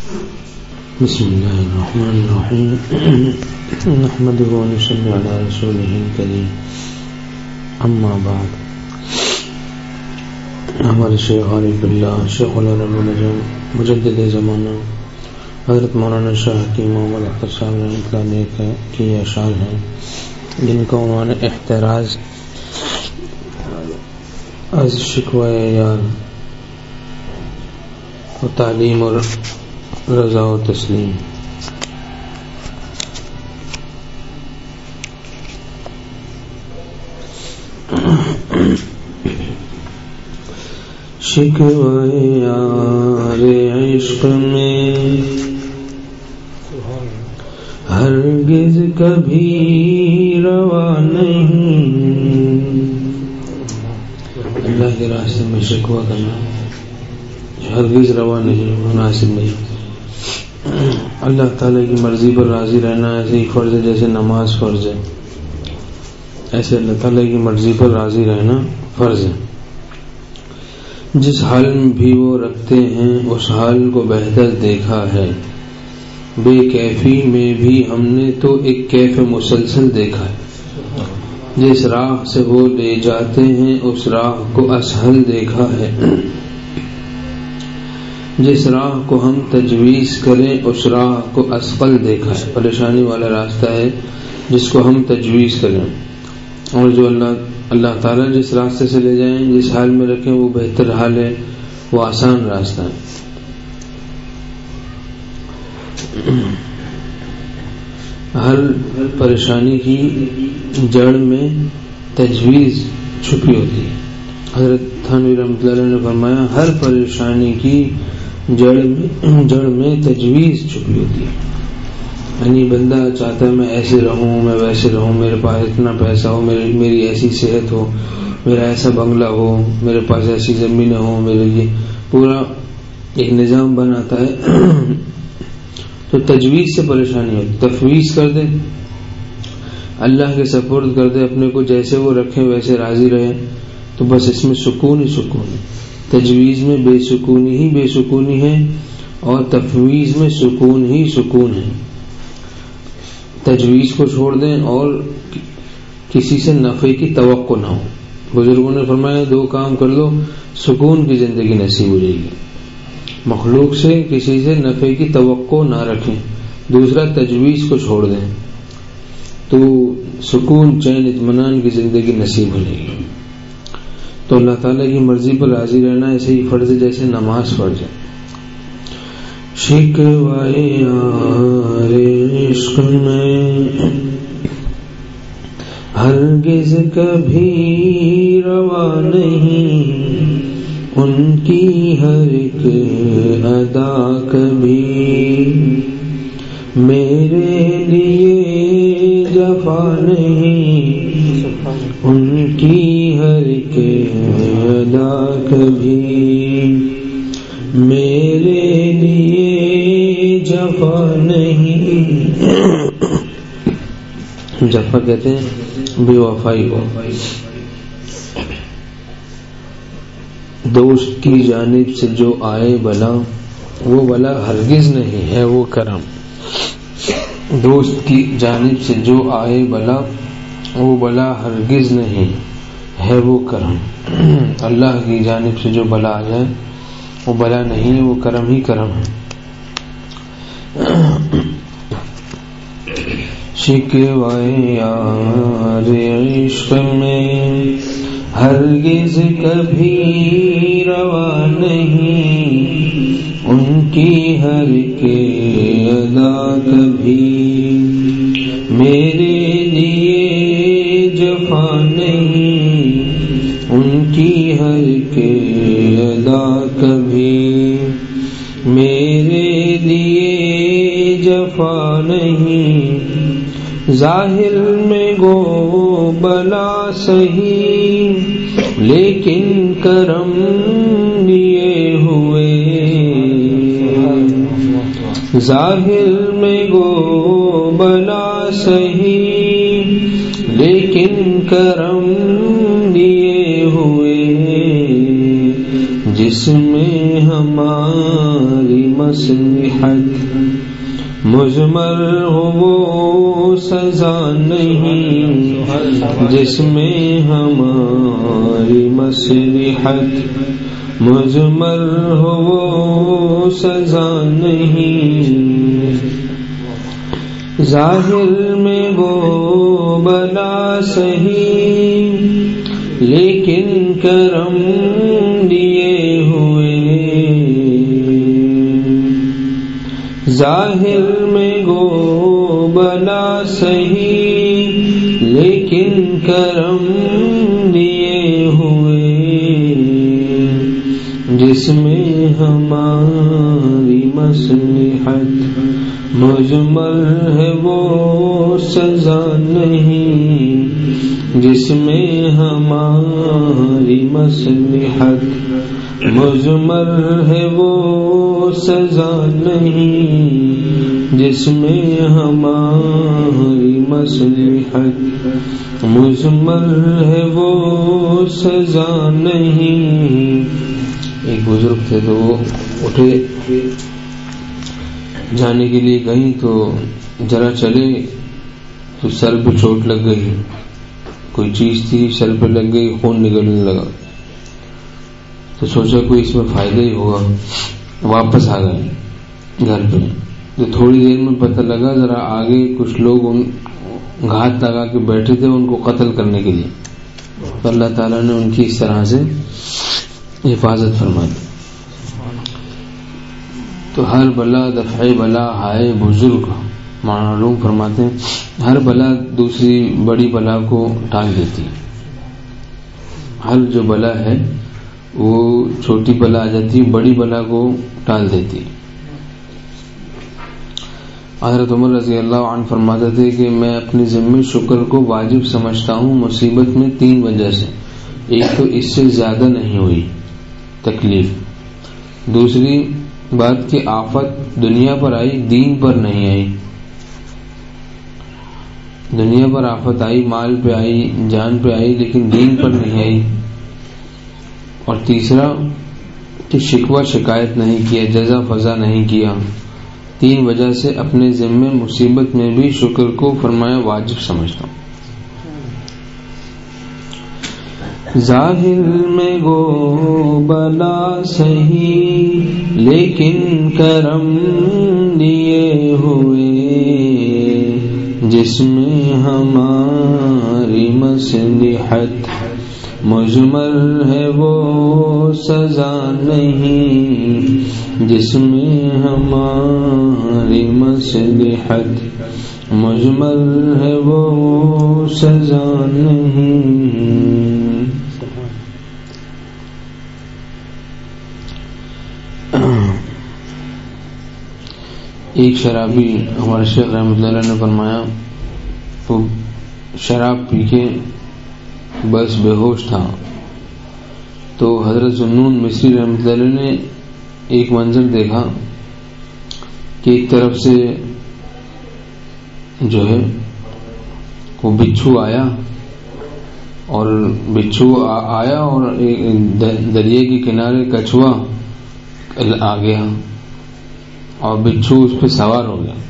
بسم الله الرحمن الرحيم نحمده ونصلي على رسوله الكريم اما بعد. ہمارے شیخ عارف باللہ شیخ العرب مجدد زمانہ حضرت مولانا شاہ حکیم محمد اختر صاحب رحمۃ اللہ علیہ کی اشعار ہیں جن کا عنوان احتراز از شکوائے یار و تعلیم اور رضا و تسلیم. شکوائے یار عشق میں ہرگز کبھی روا نہیں. اللہ کے راستے میں شکوہ کرنا ہرگز روا نہیں، مناسب نہیں. اللہ تعالیٰ کی مرضی پر راضی رہنا ایسے ہی فرض ہے جیسے نماز فرض ہے، ایسے اللہ تعالیٰ کی مرضی پر راضی رہنا فرض ہے. جس حال میں بھی وہ رکھتے ہیں اس حال کو بہتر دیکھا ہے. بے کیفی میں بھی ہم نے تو ایک کیف مسلسل دیکھا ہے. جس راہ سے وہ لے جاتے ہیں اس راہ کو اسہل دیکھا ہے. جس راہ کو ہم تجویز کریں اس راہ کو اسقل دیکھا ہے. پریشانی والا راستہ ہے جس کو ہم تجویز کریں، اور جو اللہ تعالیٰ جس راستے سے لے جائیں، جس حال میں رکھیں وہ بہتر حال ہے، وہ آسان راستہ ہے. ہر پریشانی کی جڑ میں تجویز چھپی ہوتی ہے. حضرت تھانوی رحمۃ اللہ علیہ نے فرمایا ہر پریشانی کی جڑ میں تجویز چھپی ہوتی ہے. یعنی بندہ چاہتا ہے میں ایسے رہوں، میں ویسے رہوں، میرے پاس اتنا پیسہ ہو، میری ایسی صحت ہو، میرا ایسا بنگلہ ہو، میرے پاس ایسی زمینیں ہوں، میرے یہ پورا ایک نظام بناتا ہے. تو تجویز سے پریشانی ہوتی. تفویض کر دے، اللہ کے سپرد کر دے اپنے کو، جیسے وہ رکھیں ویسے راضی رہے، تو بس اس میں سکون ہی سکون ہے. تجویز میں بے سکونی ہی بے سکونی ہے، اور تفویض میں سکون ہی سکون ہے. تجویز کو چھوڑ دیں اور کسی سے نفع کی توقع نہ ہو. بزرگوں نے فرمایا دو کام کر لو سکون کی زندگی نصیب ہو جائے گی. مخلوق سے کسی سے نفع کی توقع نہ رکھیں، دوسرا تجویز کو چھوڑ دیں تو سکون چین اطمینان کی زندگی نصیب ہو جائے گی. تو اللہ تعالیٰ کی مرضی پر راضی رہنا ایسے ہی فرض ہے جیسے نماز فرض ہے. شکوائے یار عشق میں ہرگز کبھی روا نہیں. ان کی ہر ایک ادا کبھی میرے لیے جفا نہیں. ان کی ہر ایک ادا کبھی میرے لیے جفا نہیں. جفا کہتے ہیں بے وفائی کو. دوست کی جانب سے جو آئے بلا وہ بلا ہرگز نہیں ہے وہ کرم. دوست کی جانب سے جو آئے بلا وہ بلا ہرگز نہیں ہے وہ کرم. اللہ کی جانب سے جو بلا آ جائے وہ بلا نہیں ہے، وہ کرم ہی کرم ہے. شکوائے یار عشق میں ہرگز کبھی روا نہیں. ان کی ہر ایک ادا کبھی میرے لیے جفا نہیں. ان کی ہر ایک ادا کبھی میرے لیے جفا نہیں. ظاہر میں گو بلا سہی لیکن کرم لیے ہوئے. ظاہر میں گو بلا سہی لیکن کرم لیے ہوئے. جس میں ہماری مصلحت مصلحت مضمر ہو وہ سزا نہیں جس میں ہماری مصلحت مضمر ہو وہ سزا نہیں ظاہر میں وہ بلا سہی لیکن کرم لیے ہوئے ظاہر میں گو بلا سہی لیکن کرم لیے ہوئے جس میں ہماری مصلحت مجمل ہے وہ سزا نہیں جس میں ہماری مصلحت مجمل ہے وہ سزا نہیں جس میں ہماری مصلحت مجمل ہے وہ سزا نہیں. ایک بزرگ تھے تو وہ اٹھے جانے کے لیے کہیں تو ذرا چلے تو سر پہ چوٹ لگ گئی, کوئی چیز تھی سر پہ لگ گئی, خون نکلنے لگا تو سوچا کوئی اس میں فائدہ ہی ہوگا, واپس آ گئے گھر پہ. تو تھوڑی دیر میں پتہ لگا ذرا آگے کچھ لوگ ان گھات لگا کے بیٹھے تھے ان کو قتل کرنے کے لیے, تو اللہ تعالیٰ نے ان کی اس طرح سے حفاظت فرمائی. تو ہر بلا دفع بلا ہائے بزرگ معلوم فرماتے ہیں ہر بلا دوسری بڑی بلا کو ٹال دیتی ہے. ہر جو بلا ہے وہ چھوٹی بلا آ جاتی ہے, بڑی بلا کو ٹال دیتی ہے. حضرت عمر رضی اللہ عنہ فرماتے تھے کہ میں اپنے ذمے شکر کو واجب سمجھتا ہوں مصیبت میں 3 وجہ سے. ایک تو اس سے زیادہ نہیں ہوئی تکلیف, دوسری بات کہ آفت دنیا پر آئی دین پر نہیں آئی. دنیا پر آفت آئی, مال پہ آئی, جان پہ آئی, لیکن دین پر نہیں آئی. اور تیسرا کہ شکوہ شکایت نہیں کیا, جزا فضا نہیں کیا. 3 وجہ سے اپنے ذمے مصیبت میں بھی شکر کو فرمایا واجب سمجھتا ہوں. ظاہر میں گو بلا سہی لیکن کرم لیے ہوئے جس میں ہماری مصلحت مجمل ہے وہ سزا نہیں جس میں ہماری مصلحت مجمل ہے وہ سزا نہیں. ایک شرابی ہمارے شیخ رحمۃ اللہ علیہ نے فرمایا وہ شراب پی کے بس بے ہوش تھا, تو حضرت ذوالنون مصری رحمۃ اللہ علیہ نے ایک منظر دیکھا کہ ایک طرف سے جو ہے وہ بچھو آیا اور دریا کے کنارے کچھوا آ گیا اور بچھو اس پہ سوار ہو گیا.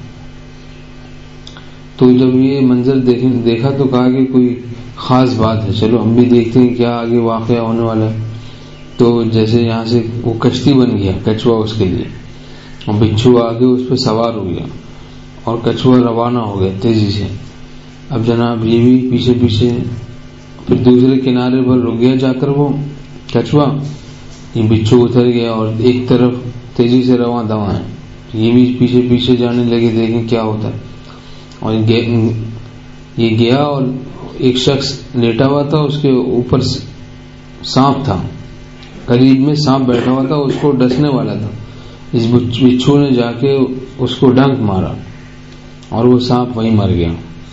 تو جب یہ منظر دیکھا تو کہا کہ کوئی خاص بات ہے, چلو ہم بھی دیکھتے ہیں کیا آگے واقعہ ہونے والا ہے. تو جیسے یہاں سے وہ کشتی بن گیا کچھوا اس کے لیے, اور بچھو آگے اس پہ سوار ہو گیا اور کچھوا روانہ ہو گیا تیزی سے. اب جناب یہ بھی پیچھے پیچھے, پھر دوسرے کنارے پر رک گیا جا کر وہ کچھوا, یہ بچھو اتر گیا اور ایک طرف تیزی سے رواں دواں ہے, یہ بھی پیچھے پیچھے جانے لگے دیکھیں کیا ہوتا ہے. اور یہ گیا اور ایک شخص لیٹا ہوا تھا, اس کے اوپر سانپ تھا, قریب میں سانپ بیٹھا ہوا تھا, اس کو ڈسنے والا تھا. اس بچھو نے جا کے اس کو ڈنک مارا اور وہ سانپ وہیں مر گیا.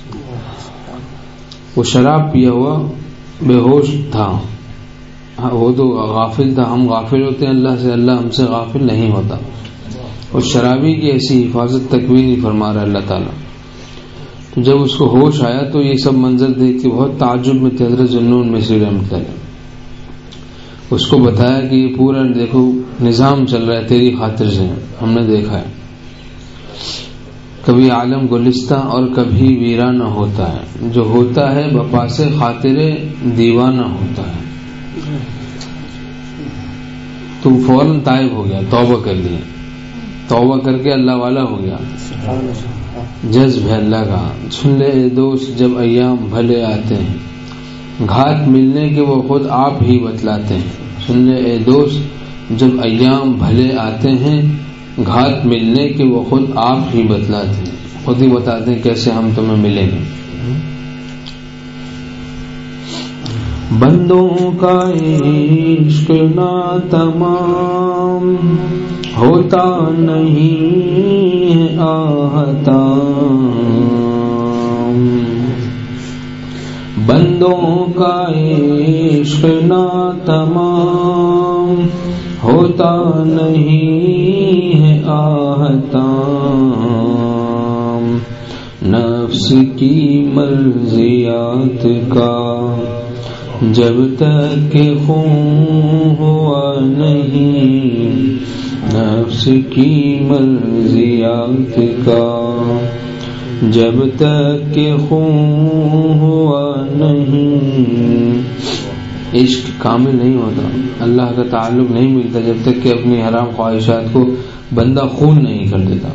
وہ شراب پیا ہوا بے ہوش تھا, وہ تو غافل تھا. ہم غافل ہوتے ہیں اللہ سے, اللہ ہم سے غافل نہیں ہوتا. اور شرابی کی ایسی حفاظت تک بھی نہیں فرما رہا اللہ تعالیٰ. تو جب اس کو ہوش آیا تو یہ سب منظر دیکھ کے بہت تعجب میں تھے حضرت ذوالنون مصری رحمۃ اللہ. اس کو بتایا کہ یہ پورا دیکھو نظام چل رہا ہے تیری خاطر سے, ہم نے دیکھا ہے. کبھی عالم گلستہ اور کبھی ویرانہ ہوتا ہے، جو ہوتا ہے بپاس خاطر دیوانہ ہوتا ہے. تو فوراً تائب ہو گیا، توبہ کر لیا، توبہ کر کے اللہ والا ہو گیا. جذب ہے اللہ کا. سن لے اے دوست جب ایام بھلے آتے ہیں، گھات ملنے کے وہ خود آپ ہی بتلاتے ہیں. سن لے اے دوست جب ایام بھلے آتے ہیں، گھات ملنے کے وہ خود آپ ہی بتلاتے ہیں، خود ہی بتاتے ہیں کیسے ہم تمہیں ملیں گے. بندوں کا عشق نا تمام ہوتا نہیں آہتا، بندوں کا عشق نا تمام ہوتا نہیں آہتا، نفس کی مرضیات کا جب تک کہ خون ہوا نہیں، نفس کی مرضیات کا جب تک کہ خون ہوا نہیں. عشق کامل نہیں ہوتا، اللہ کا تعلق نہیں ملتا جب تک کہ اپنی حرام خواہشات کو بندہ خون نہیں کر دیتا.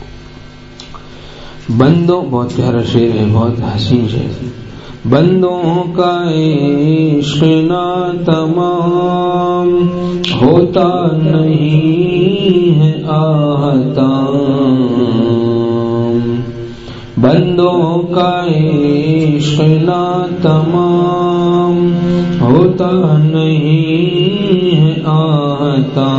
بندوں، بہت پیارا شعر ہے، بہت حسین شعر ہے. بندوں کا عشق نا تمام ہوتا نہیں ہے آہتا، بندوں کا عشق نا تمام ہوتا نہیں ہے آہتا،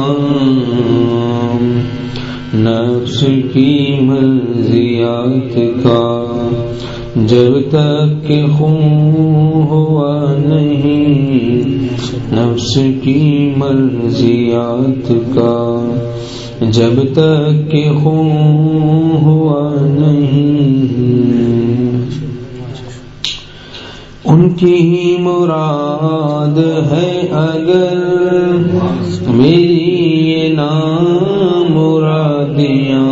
نفس کی مرضیات کا جب تک کہ خون ہوا نہیں، نفس کی مرضیات کا جب تک کہ خون ہوا نہیں. ان کی مراد ہے اگر میری یہ نامرادیاں،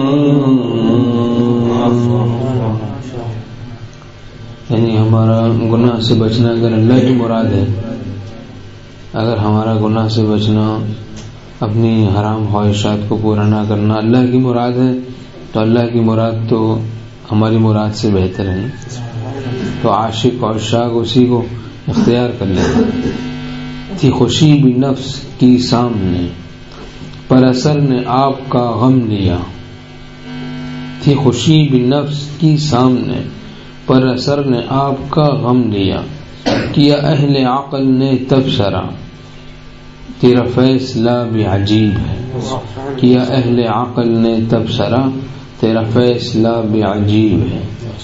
یعنی ہمارا گناہ سے بچنا اگر اللہ کی مراد ہے، اگر ہمارا گناہ سے بچنا، اپنی حرام خواہشات کو پورا نہ کرنا اللہ کی مراد ہے، تو اللہ کی مراد تو ہماری مراد سے بہتر ہے. تو عاشق اور شاق اسی کو اختیار کر لیں. تھی خوشی بھی نفس کی سامنے، پر اثر نے آپ کا غم لیا. تھی خوشی بھی نفس کی سامنے، پر اثر نے آپ کا غم لیا. کیا اہل عقل نے تبصرہ، تیرا فیصلہ بھی عجیب ہے. کیا اہل عقل نے تبصرہ، تیرا فیصلہ بھی عجیب ہے.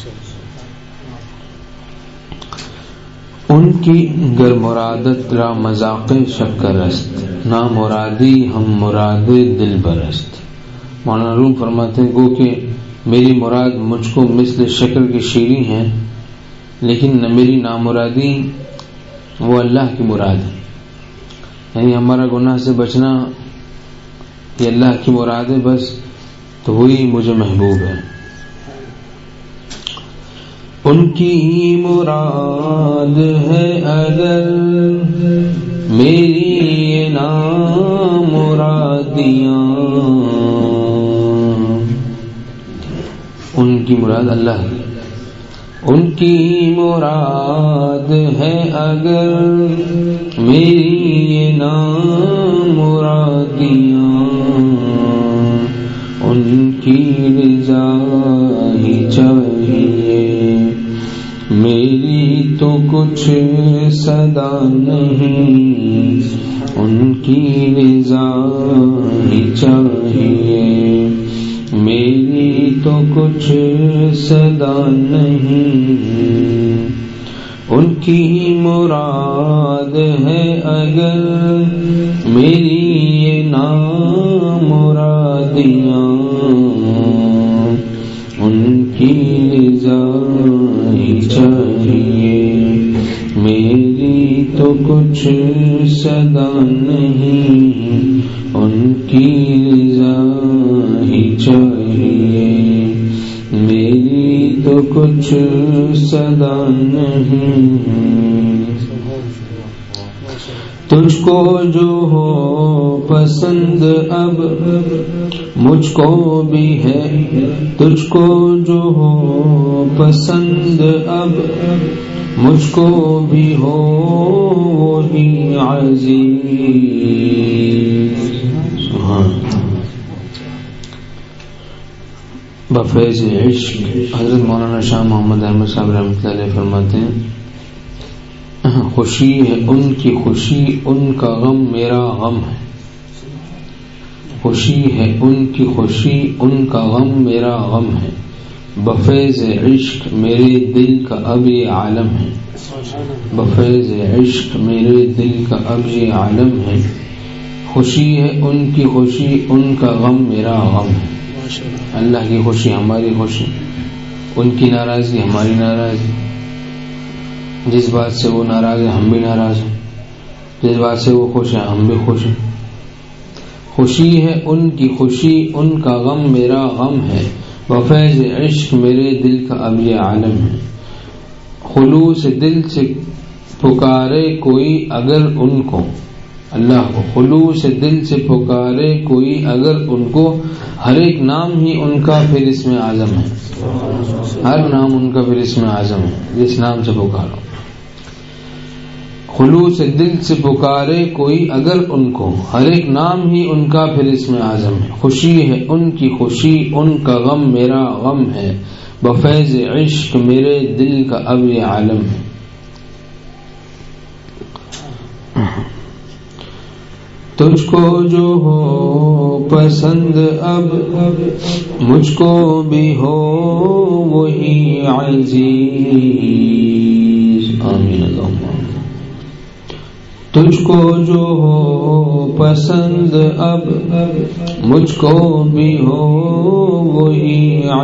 ان کی گر مرادت را مذاق شکر است، نا مرادی ہم مراد دل برست. مولانا روم فرماتے ہیں گو کہ میری مراد مجھ کو مثل شکر کی شیریں ہے، لیکن میری نامرادی وہ اللہ کی مراد ہے. یعنی ہمارا گناہ سے بچنا یہ اللہ کی مراد ہے بس، تو وہی مجھے محبوب ہے. ان کی مراد ہے اگر میری یہ نامرادیاں، ان کی مراد اللہ ہے. ان کی مراد ہے اگر میری یہ نامرادیاں، ان کی رضا ہی چاہیے، میری تو کچھ صدا نہیں. ان کی رضا ہی چاہیے، میری تو کچھ صدا نہیں. ان کی مراد ہے اگر میری یہ نامرادیاں، ان کی رضا ہی چاہیے، میری تو کچھ صدا نہیں. ان کی رضا ہی چاہیے، تو کچھ صدا نہیں، تجھ کو جو ہو پسند اب مجھ کو بھی ہے، تجھ کو جو ہو پسند اب مجھ کو بھی ہو وہی عزیز۔ بفیض عشق حضرت مولانا شاہ محمد احمد صاحب رحمۃ اللہ علیہ فرماتے ہیں، خوشی ہے ان کی خوشی، ان کا غم میرا غم ہے، خوشی ہے ان کی خوشی، ان کا غم میرا غم ہے، بفیض عشق میرے دل کا اب یہ عالم ہے، بفیض عشق میرے دل کا اب یہ عالم ہے، خوشی ہے ان کی خوشی، ان کا غم میرا غم ہے۔ اللہ کی خوشی ہماری خوشی، ان کی ناراضی ہماری ناراضی، جس بات سے وہ ناراض ہے ہم بھی ناراض ہیں، جس بات سے وہ خوش ہیں ہم بھی خوش ہیں۔ خوشی ہے ان کی خوشی، ان کا غم میرا غم ہے، بفیض عشق میرے دل کا اب یہ عالم ہے، خلوص دل سے پکارے کوئی اگر ان کو، اللہ کو خلوص دل سے پکارے کوئی اگر ان کو، ہر ایک نام ہی ان کا پھر اسم اعظم ہے، ہر نام ان کا پھر اسم اعظم ہے جس نام سے پکارو۔ خلوص دل سے پکارے کوئی اگر ان کو، ہر ایک نام ہی ان کا پھر اسم اعظم ہے، خوشی ہے ان کی خوشی، ان کا غم میرا غم ہے، بفیض عشق میرے دل کا اب یہ عالم ہے۔ تجھ کو جو ہو پسند اب مجھ کو بھی ہو وہی عزیز، آمین اللہم۔ تجھ کو جو ہو پسند اب مجھ کو بھی ہو وہی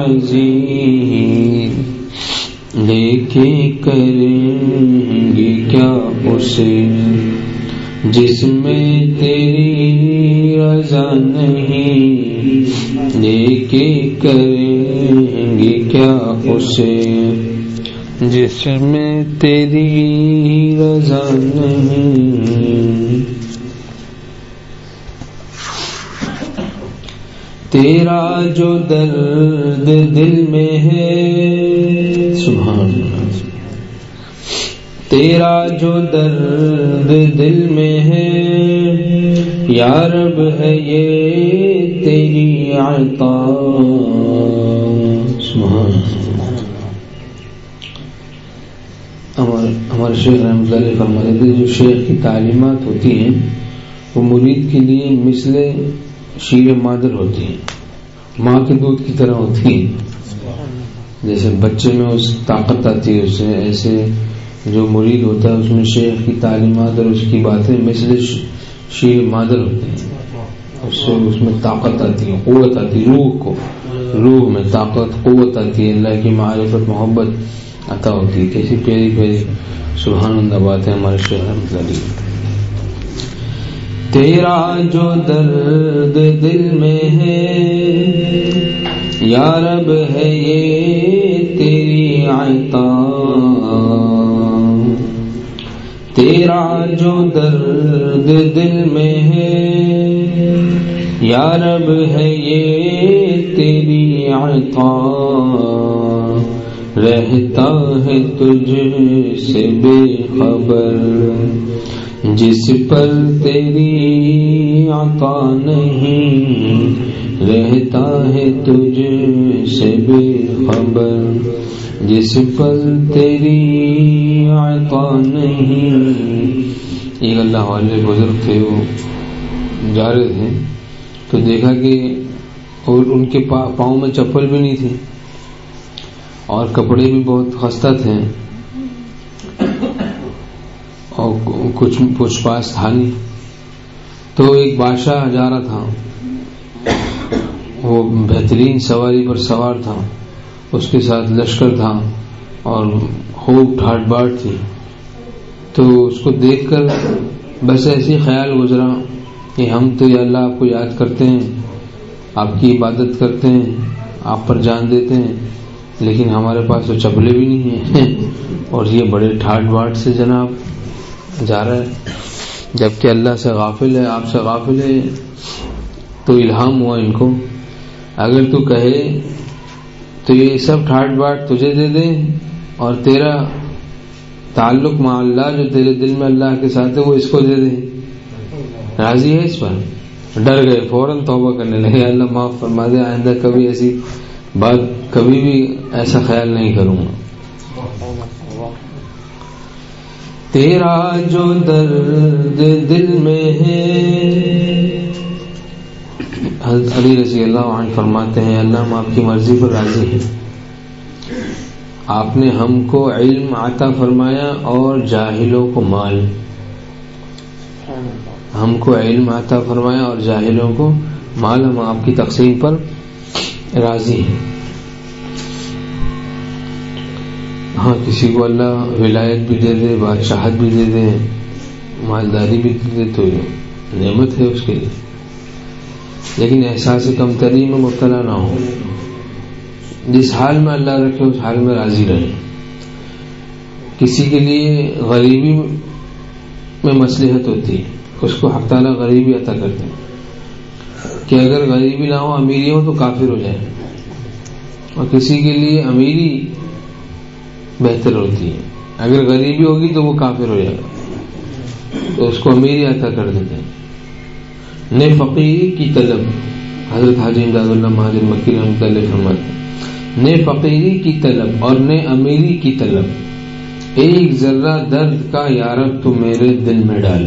عزیز، لے کے کریں گے کیا اسے جس میں تیری رضا نہیں، لے کے کریں گے کیا اسے جس میں تیری رضا نہیں، تیرا جو درد دل میں ہے، سبحان اللہ، تیرا جو درد دل میں ہے یا رب ہے یہ تیری عطا، سبحان اللہ۔ ہمارے شیخ رحمۃ اللہ علیہ فرماتے تھے جو شیخ کی تعلیمات ہوتی ہیں وہ مرید کے لیے مثل شیر مادر ہوتی ہیں، ماں کے دودھ کی طرح ہوتی ہیں، جیسے بچے میں اس طاقت آتی ہے اسے، ایسے جو مرید ہوتا ہے اس میں شیخ کی تعلیمات اور اس کی باتیں مثل شیر مادر ہوتی ہیں، اس میں طاقت آتی ہے، قوت آتی ہے، روح میں طاقت قوت آتی ہے، اللہ کی معرفت محبت عطا ہوتی ہے۔ کیسی پیاری پیاری سبحان اللہ بات ہے ہمارے شیخ رحمۃ اللہ علیہ۔ تیرا جو درد دل میں ہے یا رب ہے یہ تیری عطا، تیرا جو درد دل میں ہے یا رب ہے یہ تیری عطا، رہتا ہے تجھ سے بے خبر جس پر تیری عطا نہیں، رہتا ہے تجھ سے بے خبر جس پر تیری عطا نہیں۔ ایک اللہ والے بزرگ تھے، وہ جا رہے تھے تو دیکھا کہ اور ان کے پاؤں میں چپل بھی نہیں تھی اور کپڑے بھی بہت خستہ تھے اور کچھ پوچھ پاچھ تھا نہیں، تو ایک بادشاہ جا رہا تھا، وہ بہترین سواری پر سوار تھا، اس کے ساتھ لشکر تھا اور خوب ٹھاٹ باٹ تھی، تو اس کو دیکھ کر بس ایسی خیال گزرا کہ ہم تو یا اللہ آپ کو یاد کرتے ہیں، آپ کی عبادت کرتے ہیں، آپ پر جان دیتے ہیں، لیکن ہمارے پاس تو چپلے بھی نہیں ہیں اور یہ بڑے ٹھاٹ باٹ سے جناب جا رہا ہے، جبکہ اللہ سے غافل ہے، آپ سے غافل ہے. تو الہام ہوا ان کو، اگر تو کہے تو یہ سب ٹھاٹ باٹ تجھے دے دیں اور تیرا تعلق مع اللہ جو تیرے دل میں اللہ کے ساتھ ہے وہ اس کو دے دیں، راضی ہے اس پر؟ ڈر گئے، فوراً توبہ کرنے لگے، اللہ معاف فرما دے، آئندہ کبھی ایسی بات، کبھی بھی ایسا خیال نہیں کروں گا. تیرا جو درد دل میں ہے، حضرت علی رضی اللہ عنہ فرماتے ہیں اللہ ہم آپ کی مرضی پر راضی ہیں، آپ نے ہم کو علم عطا فرمایا اور جاہلوں کو مال، ہم کو علم عطا فرمایا اور جاہلوں کو مال، ہم آپ کی تقسیم پر راضی ہیں. ہاں کسی کو اللہ ولایت بھی دے دے، بادشاہت بھی دے دے، مالداری بھی دے دے تو نعمت ہے اس کے لیے، لیکن احساس کمتری میں مبتلا نہ ہو، جس حال میں اللہ رکھے اس حال میں راضی رہے. کسی کے لیے غریبی میں مصلحت ہوتی ہے، اس کو حق تعالیٰ غریبی عطا کرتے ہیں کہ اگر غریبی نہ ہو، امیری ہو تو کافر ہو جائے، اور کسی کے لیے امیری بہتر ہوتی ہے، اگر غریبی ہوگی تو وہ کافر ہو جائے گا، تو اس کو امیری عطا کر دیتے ہیں. نے فقیری کی طلب، حضرت حاجی امداد اللہ مہاجر مکی رحمۃ اللہ فرماتے ہیں نے فقیری کی طلب اور نے امیری کی طلب، ایک ذرہ درد کا یارب تو میرے دل میں ڈال،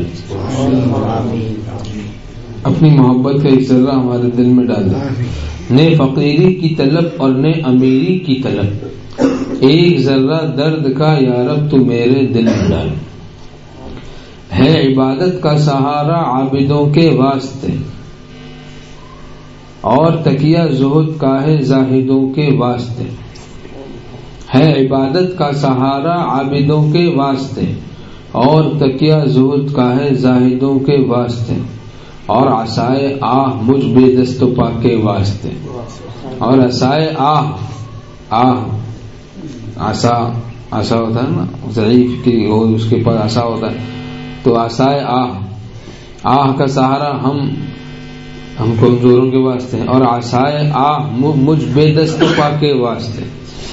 اپنی محبت کا ایک ذرہ ہمارے دل میں ڈال دے. نے فقیری کی طلب اور نے امیری کی طلب، ایک ذرہ درد کا یارب تو میرے دل میں ڈال. ہے عبادت کا سہارا عابدوں کے واسطے، اور تکیہ زہد کا ہے زاہدوں کے واسطے. ہے عبادت کا سہارا عابدوں کے واسطے، اور تکیہ زہد کا ہے زاہدوں کے واسطے. اور عصائے آہ مجھ بے دست و پا کے واسطے، اور عصائے آہ عصا ہوتا ہے نا ضعیف کی، اس کے پاس عصا ہوتا ہے، تو عصائے آہ کا سہارا ہم کمزوروں کے واسطے ہیں، اور عصائے آہ مجھ بے دست و پا کے واسطے.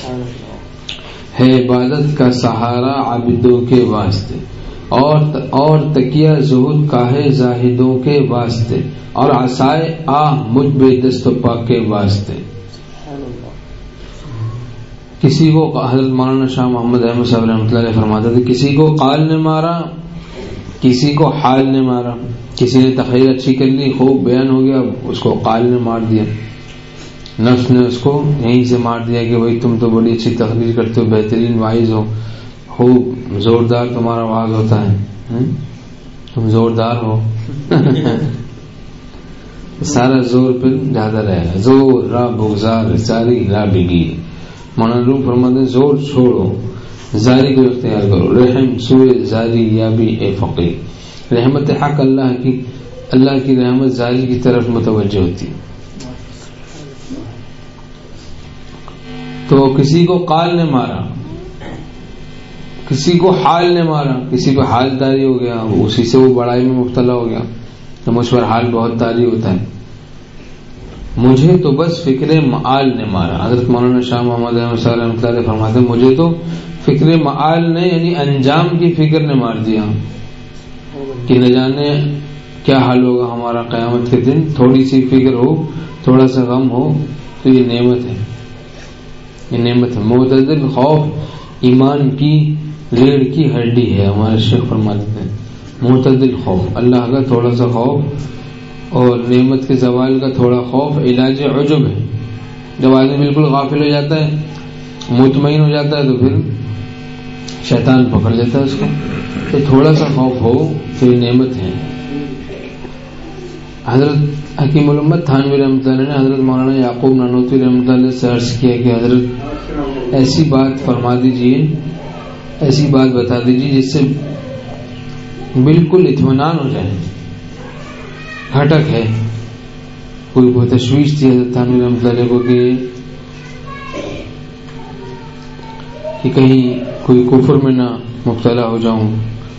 ہے عبادت کا سہارا عابدوں کے واسطے، اور تکیہ زہد کا ہے زاہدوں کے واسطے. اور عصائے آہ مجھ بے دست و پا کے واسطے. کسی کو حضرت مولانا شاہ محمد احمد صاحب رحمۃ اللہ علیہ فرماتے تھے کسی کو قال نے مارا، کسی کو حال نے مارا. کسی نے تقریر اچھی کر لی، خوب بیان ہو گیا، اس کو قال نے مار دیا، نفس نے اس کو یہیں سے مار دیا کہ بھائی تم تو بڑی اچھی تقریر کرتے ہو، بہترین واعظ ہو، خوب زوردار تمہارا واعظ ہوتا ہے، تم زوردار ہو. سارا زور پھر زیادہ رہے گا، زور را بگزار ساری را بگیر. مولانا روم فرماتے ہیں زور چھوڑو، زاری کو اختیار کرو، رحم سوئے زاری یا بھی اے فقیر. رحمت حق اللہ کی رحمت زاری کی طرف متوجہ ہوتی ہے. تو کسی کو قال نے مارا، کسی کو حال نے مارا، کسی کو حال داری ہو گیا، اسی سے وہ بڑائی میں مبتلا ہو گیا، تو مجھ پر حال بہت داری ہوتا ہے. مجھے تو بس فکر معال نے مارا. حضرت مولانا شاہ محمد احمد صاحب رحمۃ اللہ علیہ فرماتے ہیں مجھے تو فکر معال نے یعنی انجام کی فکر نے مار دیا کہ نہ جانے کیا حال ہوگا ہمارا قیامت کے دن. تھوڑی سی فکر ہو، تھوڑا سا غم ہو تو یہ نعمت ہے، یہ نعمت ہے. معتدل خوف ایمان کی ریڑھ کی ہڈی ہے. ہمارے شیخ فرماتے ہیں معتدل خوف، اللہ کا تھوڑا سا خوف اور نعمت کے زوال کا تھوڑا خوف علاج عجب ہے. جب آدمی بالکل غافل ہو جاتا ہے، مطمئن ہو جاتا ہے، تو پھر شیطان پکڑ لیتا ہے اس کو. تو تھوڑا سا خوف ہو تو یہ نعمت ہے. حضرت حکیم الامت تھانوی رحمۃ اللہ نے حضرت مولانا یعقوب نانوتوی رحمۃ اللہ سے عرض کیا کہ حضرت ایسی بات فرما دیجئے، ایسی بات بتا دیجئے جس سے بالکل اطمینان ہو جائے. ہٹک ہے، کوئی تشویش تھی حضرت تھانوی رحمۃ اللہ کو کہ کہ کہیں کوئی کفر میں نہ مبتلا ہو جاؤں.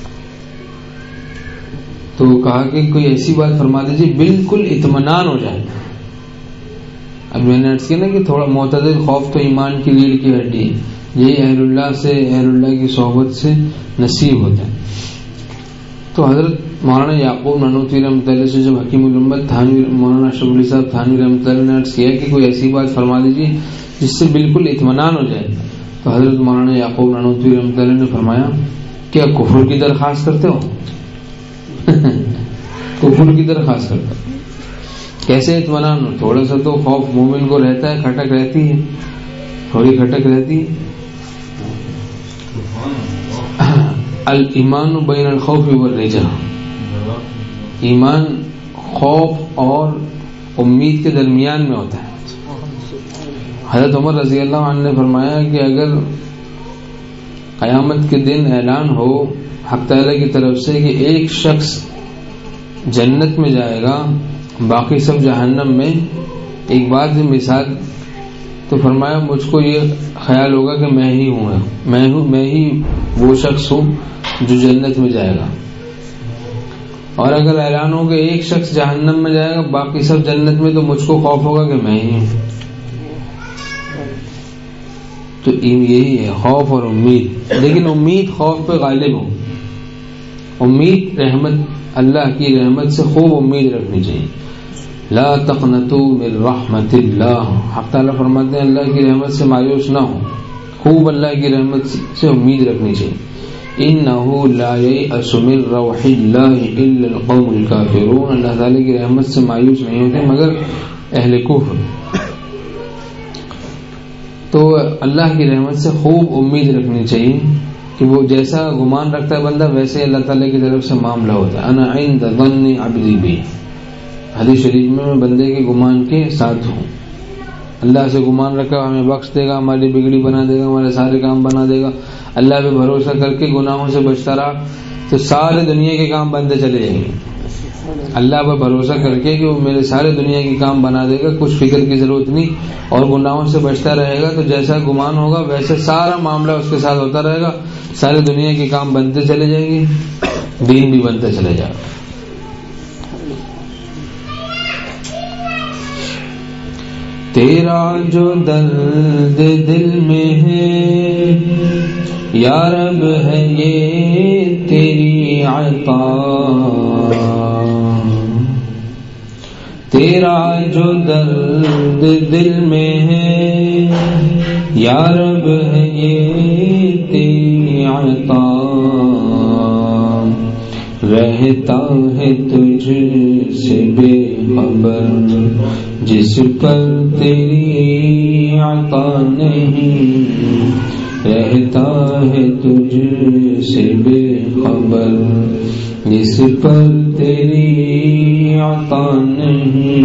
تو کہا کہ کوئی ایسی بات فرما دیجیے بالکل اطمینان ہو جائے. اب میں نے عرض کیا نا کہ تھوڑا معتدل خوف تو ایمان کی ریڑھ کی ہڈی ہے. یہی اہل اللہ کی صحبت سے نصیب ہوتا ہے. تو حضرت مولانا یعقوب نانوتوی رحمۃ اللہ سے جب حکیم الامت تھانوی مولانا اشرف علی صاحب تھانوی رحمۃ اللہ نے عرض کیا کہ کوئی ایسی بات فرما دیجیے جس سے بالکل اطمینان ہو جائے, تو حضرت مولانا یعقوب نانوتوی رحمۃ اللہ نے فرمایا کیا کفر کی درخواست کرتے ہو؟ کفر کی درخواست کرتا ہو کیسے اطمینان ہو؟ تھوڑا سا تو خوف مومن کو رہتا ہے, کھٹک رہتی ہے, تھوڑی کھٹک رہتی ہے. الایمان بین الخوف والرجاء, ایمان خوف اور امید کے درمیان میں ہوتا ہے. حضرت عمر رضی اللہ عنہ نے فرمایا کہ اگر قیامت کے دن اعلان ہو حق تعالی کی طرف سے کہ ایک شخص جنت میں جائے گا باقی سب جہنم میں, ایک بات مثال, تو فرمایا مجھ کو یہ خیال ہوگا کہ میں ہی وہ شخص ہوں جو جنت میں جائے گا. اور اگر اعلان ہو کہ ایک شخص جہنم میں جائے گا باقی سب جنت میں, تو مجھ کو خوف ہوگا کہ میں ہی ہوں. تو یہی ہے خوف اور امید, لیکن امید خوف پہ غالب ہو. امید رحمت اللہ کی رحمت سے خوب امید رکھنی چاہیے. لا تقنطوا من رحمت اللہ, حق تعالیٰ فرماتے ہیں اللہ کی رحمت سے مایوس نہ ہو, خوب اللہ کی رحمت سے امید رکھنی چاہیے. انہ لا ییأس من روح اللہ الا القوم الکافرون, اللہ تعالیٰ کی رحمت سے مایوس نہیں ہوتے مگر اہل کفر. تو اللہ کی رحمت سے خوب امید رکھنی چاہیے کہ وہ جیسا گمان رکھتا ہے بندہ ویسے اللہ تعالیٰ کی طرف سے معاملہ ہوتا ہے. انا عند ظن عبدی بی, حدیث شریف میں بندے کے گمان کے ساتھ ہوں. اللہ سے گمان رکھا ہمیں بخش دے گا, ہماری بگڑی بنا دے گا, ہمارے سارے کام بنا دے گا. اللہ پہ بھروسہ کر کے گناہوں سے بچتا رہا تو سارے دنیا کے کام بنتے چلے جائیں گے. اللہ پر بھروسہ کر کے کہ وہ میرے سارے دنیا کے کام بنا دے گا, کچھ فکر کی ضرورت نہیں, اور گناہوں سے بچتا رہے گا, تو جیسا گمان ہوگا ویسے سارا معاملہ اس کے ساتھ ہوتا رہے گا, سارے دنیا کے کام بنتے چلے جائیں گے, دین بھی بنتے چلے جائے گا. تیرا جو درد دل میں ہے یا رب ہے یہ تیری عطا, تیرا جو درد دل میں ہے یا رب ہے یہ تیری عطا, رہتا ہے تجھ سے بے خبر جس پر تیری عطا نہیں, رہتا ہے تجھ سے بے خبر جس پر تیری عطا نہیں.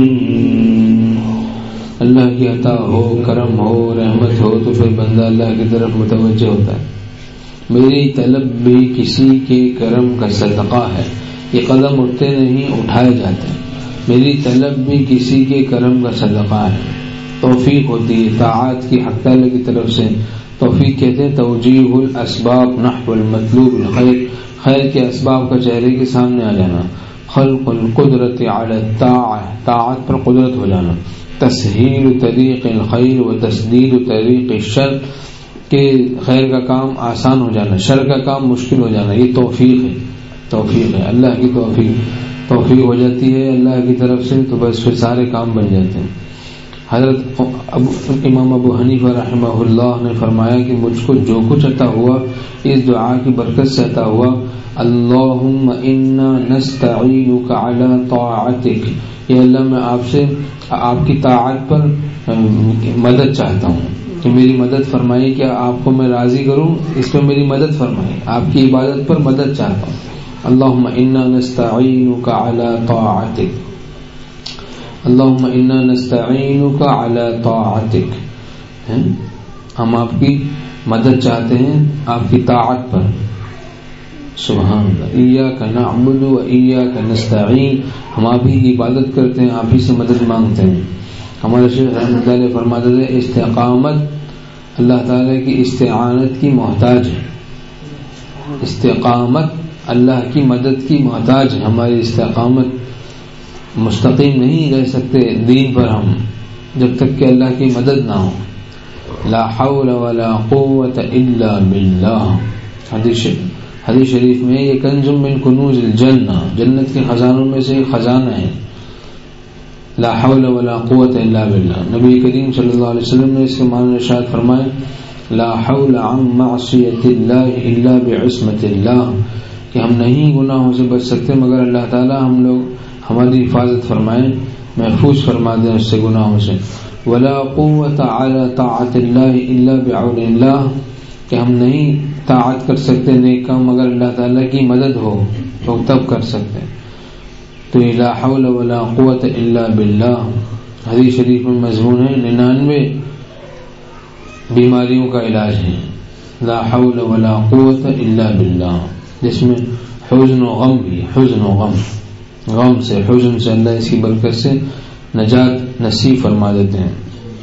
اللہ کی عطا ہو, کرم ہو, رحمت ہو تو پھر بندہ اللہ کی طرف متوجہ ہوتا ہے. میری طلب بھی کسی کے کرم کا صدقہ ہے, یہ قدم اٹھتے نہیں اٹھائے جاتے. میری طلب بھی کسی کے کرم کا صدقہ ہے. توفیق ہوتی ہے طاعات کی حق تعالی کی طرف سے. توفیق کہتے ہیں توجیہ الاسباب نحو المطلوب الخیر, خیر کے اسباب کا چہرے کے سامنے آ جانا. خلق القدرت علی الطاعہ, طاعت پر قدرت ہو جانا. تسہیل طریق الخیر و تسدید طریق الشر, کہ خیر کا کام آسان ہو جانا, شر کا کام مشکل ہو جانا. یہ توفیق ہے, توفیق ہے اللہ کی توفیق ہو جاتی ہے اللہ کی طرف سے, تو بس پھر سارے کام بن جاتے ہیں. حضرت امام ابو حنیفہ رحمہ اللہ نے فرمایا کہ مجھ کو جو کچھ عطا ہوا اس دعا کی برکت سے عطا ہوا. اللہم انا نستعینک علی طاعتک, یا اللہ میں آپ سے آپ کی طاعت پر مدد چاہتا ہوں کہ میری مدد فرمائیے, کہ آپ کو میں راضی کروں اس پہ میری مدد فرمائیے, آپ کی عبادت پر مدد چاہتا ہوں. اللہم انا نستعینک علی طاعتک, اللہم انا نستعینک علی طاعتک, ہم آپ کی مدد چاہتے ہیں آپ کی طاعت پر. سبحان اللہ. ایاک نعبد و ایاک نستعین, ہم آپ ہی کی عبادت کرتے ہیں, آپ ہی سے مدد مانگتے ہیں. ہمارے شیخ رحمۃ اللہ علیہ فرماتے تھے استقامت اللہ تعالیٰ کی استعانت کی محتاج ہے. استقامت اللہ کی مدد کی محتاج ہے. ہماری استقامت مستقیم نہیں رہ سکتے دین پر ہم جب تک کہ اللہ کی مدد نہ ہو. لا حول ولا قوت الا باللہ. حدیث شریف میں یہ کنز من کنوز الجنہ، جنت کے خزانوں میں سے ایک خزانہ ہے. لا حول ولا قوت الا باللہ. نبی کریم صلی اللہ علیہ وسلم نے اس کے معنی ارشاد فرمائے لا حول عن معصیت اللہ الا بعصمت اللہ، کہ ہم نہیں گناہوں سے بچ سکتے مگر اللہ تعالی ہماری حفاظت فرمائے، محفوظ فرما دیں اس سے گناہوں سے. ولا قوت علی طاعت اللہ الا بعون اللہ، کہ ہم نہیں طاعت کر سکتے نیک کام مگر اللہ تعالیٰ کی مدد ہو تو تب کر سکتے. تو لا حول ولا قوت الا باللہ حدیث شریف میں مضمون ہے. 99 بیماریوں کا علاج ہے لا حول ولا قوت الا باللہ، جس میں حزن و غم بھی. حزن و غم سے، حزن سے اللہ اس کی برکت سے نجات نصیب فرما دیتے ہیں.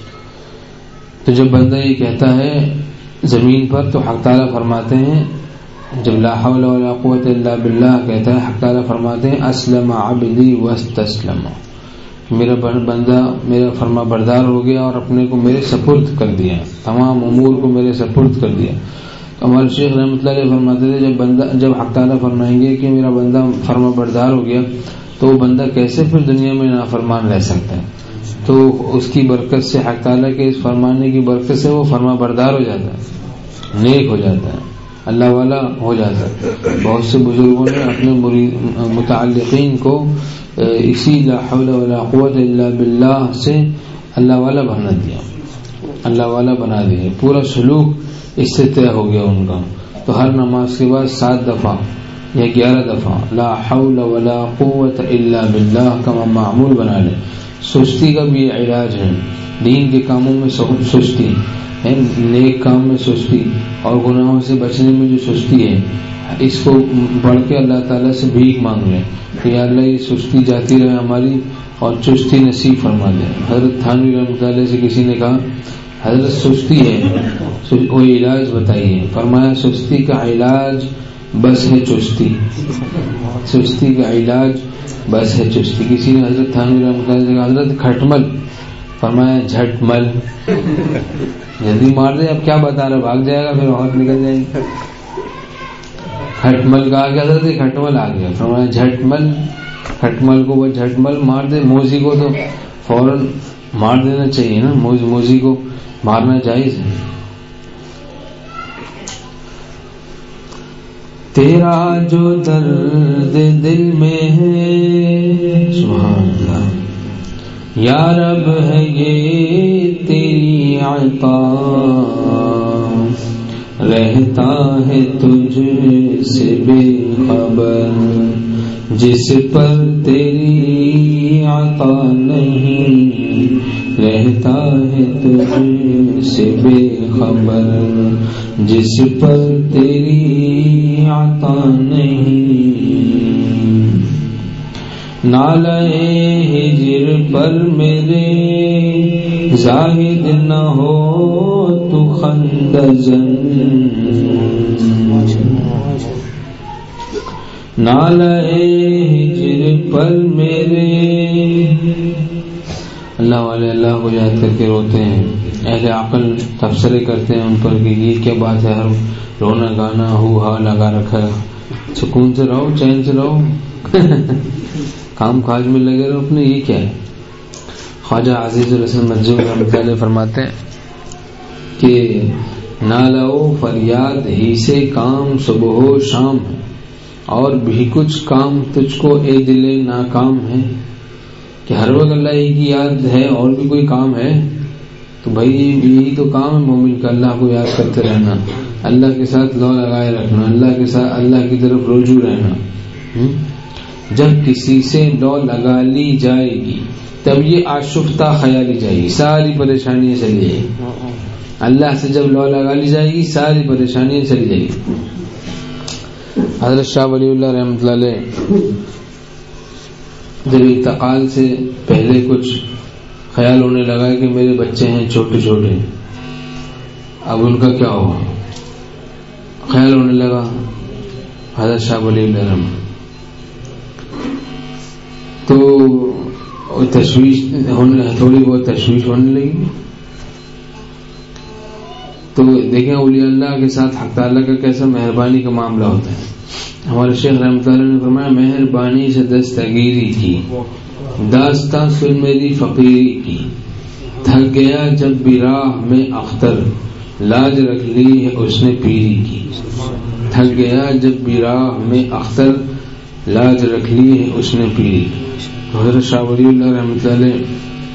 تو جب بندہ یہ کہتا ہے زمین پر تو حق تعالیٰ فرماتے ہیں، جب لا حول ولا قوت الا باللہ کہتا ہے حق تعالیٰ فرماتے ہیں اسلم عبدی واستسلم، میرا بندہ میرا فرما بردار ہو گیا اور اپنے کو میرے سپرد کر دیا، تمام امور کو میرے سپرد کر دیا. ہمارے شیخ رحمۃ اللہ علیہ فرماتے تھے جب حق تعالیٰ فرمائیں گے کہ میرا بندہ فرما بردار ہو گیا تو وہ بندہ کیسے پھر دنیا میں نافرمان رہ سکتا ہے. تو اس کی برکت سے حق تعالیٰ کے اس فرمانے کی برکت سے وہ فرما بردار ہو جاتا ہے، نیک ہو جاتا ہے، اللہ والا ہو جاتا ہے. بہت سے بزرگوں نے اپنے متعلقین کو اسی لا حول ولا قوت الا باللہ سے اللہ والا بنا دیا، اللہ والا بنا دیا. پورا سلوک اس سے طے ہو گیا ان کا. تو ہر نماز کے بعد 7 دفعہ یا 11 دفعہ لا حول ولا قوت الا باللہ کا معمول بنا لیں. سستی کا بھی علاج ہے. دین کے کاموں میں سستی ہے، نیک کام میں سستی اور گناہوں سے بچنے میں جو سستی ہے، اس کو پڑھ کے اللہ تعالیٰ سے بھیک مانگ لیں کہ یا اللہ یہ سستی جاتی رہے ہماری اور چستی نصیب فرما دیں. حضرت تھانوی رحمۃ اللہ سے کسی نے کہا حضرت سستی ہے کوئی علاج بتائیے. فرمایا سستی کا علاج بس ہے چستی. سستی کا علاج بس ہے چستی. کسی نے حضرت تھانوی رحمۃ اللہ سے کہا حضرت کھٹمل، فرمایا جھٹ مل، جلدی مار دے. اب کیا بتا رہا، بھاگ جائے گا پھر وقت نکل جائے گی. کھٹمل کہا کہ حضرت کھٹمل آ گیا، فرمایا جھٹ مل. کھٹمل کو وہ جھٹ مل مار دے. موزی کو تو فوراً مار دینا چاہیے نا، موزی کو مارنا جائز ہے. تیرا جو درد دل میں ہے سبحان اللہ یا رب ہے یہ تیری عطا، رہتا ہے تجھ سے بے خبر جس پر تیری عطا نہیں، رہتا ہے تجھ سے بے خبر جس پر تیری عطا نہیں. نالہ ہجر پر میرے زاہد نہ ہو تو خندجن، نالہ ہجر پر میرے. اللہ والے اللہ کو یاد کر کے روتے ہیں، اہل عقل تبصرے کرتے ہیں ان پر کہ یہ کیا بات ہے، ہر رونا گانا ہو ہا لگا رکھا ہے. سکون سے رہو، چین سے رہو، کام کاج میں لگے رہو اپنے، یہ کیا ہے. خواجہ عزیز الحسن منظور رحمۃ اللہ فرماتے ہیں کہ نالو فریاد ہی سے کام صبح و شام ہے، اور بھی کچھ کام تجھ کو اے دل ناکام ہے. کہ ہر وقت اللہ ہی کی یاد ہے اور بھی کوئی کام ہے تو بھائی یہی تو کام ہے مومن کا، اللہ کو یاد کرتے رہنا، اللہ کے ساتھ لو لگائے رکھنا، اللہ کے ساتھ اللہ کی طرف رجوع رہنا. جب کسی سے لو لگا لی جائے گی تب یہ آشفتہ خیالی جائے گی، ساری پریشانیاں چلی جائے گی. اللہ سے جب لو لگا لی جائے گی ساری پریشانیاں چلی جائے گی. حضرت شاہ ولی اللہ رحمۃ اللہ علیہ جب انتقال سے پہلے کچھ خیال ہونے لگا کہ میرے بچے ہیں چھوٹے چھوٹے اب ان کا کیا ہوا؟ خیال ہونے لگا حضرت شاہ ولی اللہ رحمۃ، تو تشویش تھوڑی بہت تشویش ہونے لگی. تو دیکھیں اولیاء اللہ کے ساتھ حق تعالیٰ کا کیسا مہربانی کا معاملہ ہوتا ہے. ہمارے شیخ رحمۃ اللہ نے فرمایا مہربانی سے دستگیری کی، داستان سن میری فقیری کی، تھک گیا جب بھی راہ میں اختر، لاج رکھ لی ہے اس نے پیری کی. تھک گیا جب بھی راہ میں اختر، لاج رکھ لی ہے اس نے پیری کی. حضرت شاہ ولی اللہ رحمۃ اللہ علیہ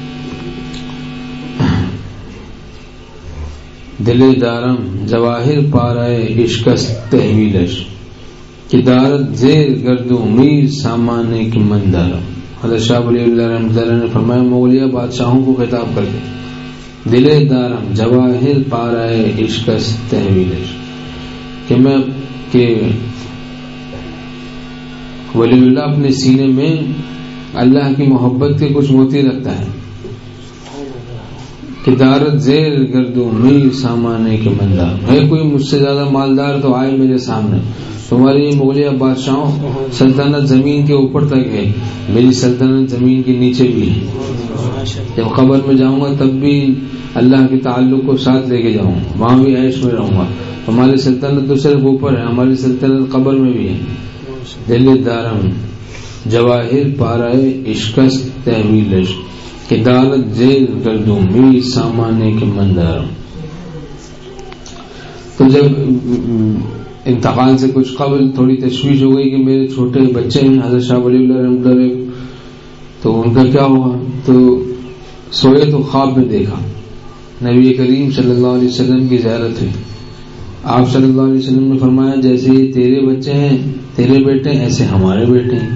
دل دارم جواہر پارائے عشقست تحویلش، کہ دارت زیر گردو میر سامانے کی مندارم. حضرت شاہ ولی اللہ رحمۃ اللہ نے فرمایا مغلیہ بادشاہوں کو خطاب کر کے دل دارم جواہر پارائے عشقست تحویلش، کہ ولی اللہ اپنے سینے میں اللہ کی محبت کے کچھ موتی رکھتا ہے. کہ دارت زیر گردو میر سامانے کے مندار، ہے کوئی مجھ سے زیادہ مالدار تو آئے میرے سامنے. تمہاری مغلیہ بادشاہوں سلطنت زمین کے اوپر تک ہے، میری سلطنت زمین کے نیچے بھی ہے. جب قبر میں جاؤں گا تب بھی اللہ کے تعلق کو ساتھ لے کے جاؤں گا، وہاں بھی عیش میں رہوں گا. ہماری سلطنت تو صرف اوپر ہے، ہماری سلطنت قبر میں بھی ہے. دل دارم جواہر پارائے عشقست تحویلش، کہ دارت زیر گردوں میر سامانے کے مندارم. تو جب انتقال سے کچھ قبل تھوڑی تشویش ہو گئی کہ میرے چھوٹے بچے ہیں حضرت شاہ ولی اللہ رحمۃ اللہ علیہ، تو ان کا کیا ہوا؟ تو سوئے تو خواب میں دیکھا نبی کریم صلی اللہ علیہ وسلم کی زیارت ہوئی. آپ صلی اللہ علیہ وسلم نے فرمایا جیسے تیرے بچے ہیں تیرے بیٹے ایسے ہمارے بیٹے ہیں،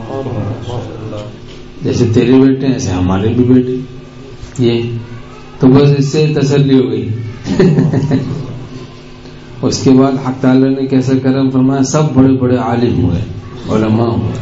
جیسے تیرے بیٹے ایسے ہمارے بھی بیٹے. یہ تو بس اس سے تسلی ہو گئی. اس کے بعد حق تعالیٰ نے کیسا کرم فرمایا، سب بڑے بڑے عالم ہوئے، علماء ہوئے.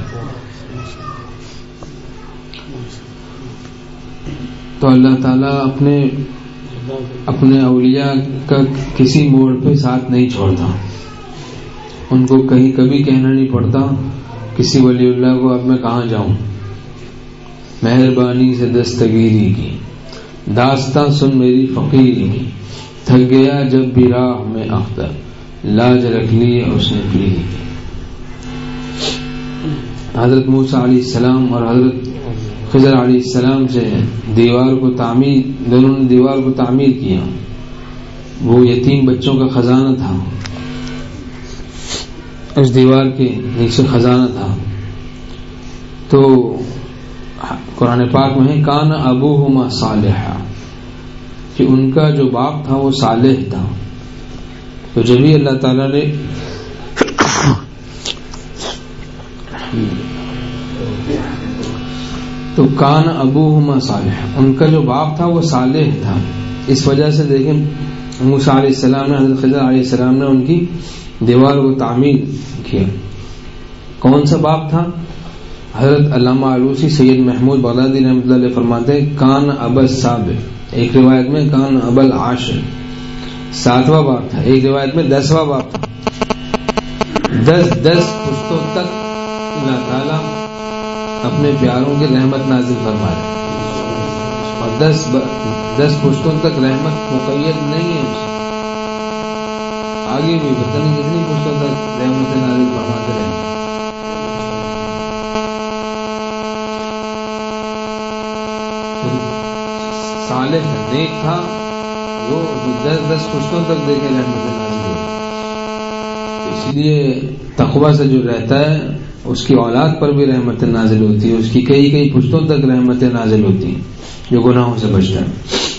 تو اللہ تعالیٰ اپنے اولیاء کا کسی موڑ پہ ساتھ نہیں چھوڑتا. ان کو کبھی کہنا نہیں پڑتا کسی ولی اللہ کو اب میں کہاں جاؤں. مہربانی سے دستگیری کی، داستاں سن میری فقیری کی، تھک گیا جب بھی راہ میں اختر، لاج رکھ لی اس نے پیری کی. حضرت موسیٰ علیہ السلام اور حضرت خضر علیہ السلام سے دونوں نے دیوار کو تعمیر کیا. وہ یتیم بچوں کا خزانہ تھا، اس دیوار کے نیچے خزانہ تھا. تو قرآن پاک میں ہے کان ابوہما صالحا، کہ ان کا جو باپ تھا وہ صالح تھا. تو جب ہی اللہ تعالیٰ نے تو کان ابوہما صالحا، ان کا جو باپ تھا وہ صالح تھا. اس وجہ سے دیکھیں موسیٰ علیہ السلام نے حضرت خضر علیہ السلام نے ان کی دیوار کو تعمیر کیا. کون سا باپ تھا؟ حضرت علامہ علوسی سید محمود بغدادی رحمۃ اللہ علیہ فرماتے ہیں کان ابا السابع، ایک روایت میں کان ابا العاشر، 7واں باپ تھا. ایک روایت میں 10واں باپ تھا. 10 پشتوں تک اللہ تعالیٰ اپنے پیاروں کی رحمت نازل فرما رہے، اور 10 پشتوں تک رحمت مقید نہیں ہے. آگے بھی پتہ نہیں کتنی پشتوں تک رحمت نازل فرماتے رہے. صالح نیک تھا وہ 10 پشتوں تک دیکھے رحمت نازل ہوئی. اس لیے تقوی سے جو رہتا ہے اس کی اولاد پر بھی رحمت نازل ہوتی ہے، اس کی کئی پشتوں تک رحمت نازل ہوتی ہیں جو گناہوں سے بچتا ہے.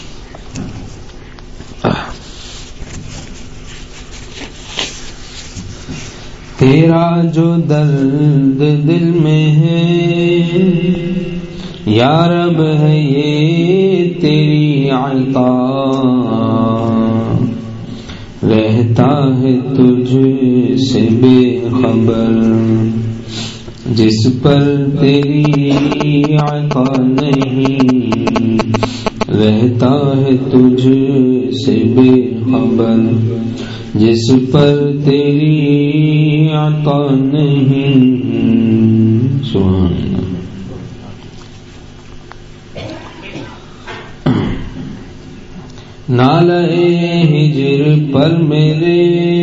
تیرا جو درد دل میں ہے یا رب ہے یہ تیری عطا، رہتا ہے تجھ سے بے خبر جس پر تیری عطا نہیں، رہتا ہے تجھ سے بے خبر جس پر تیری عطا نہیں. سبحان اللہ. نالے ہجر پر میرے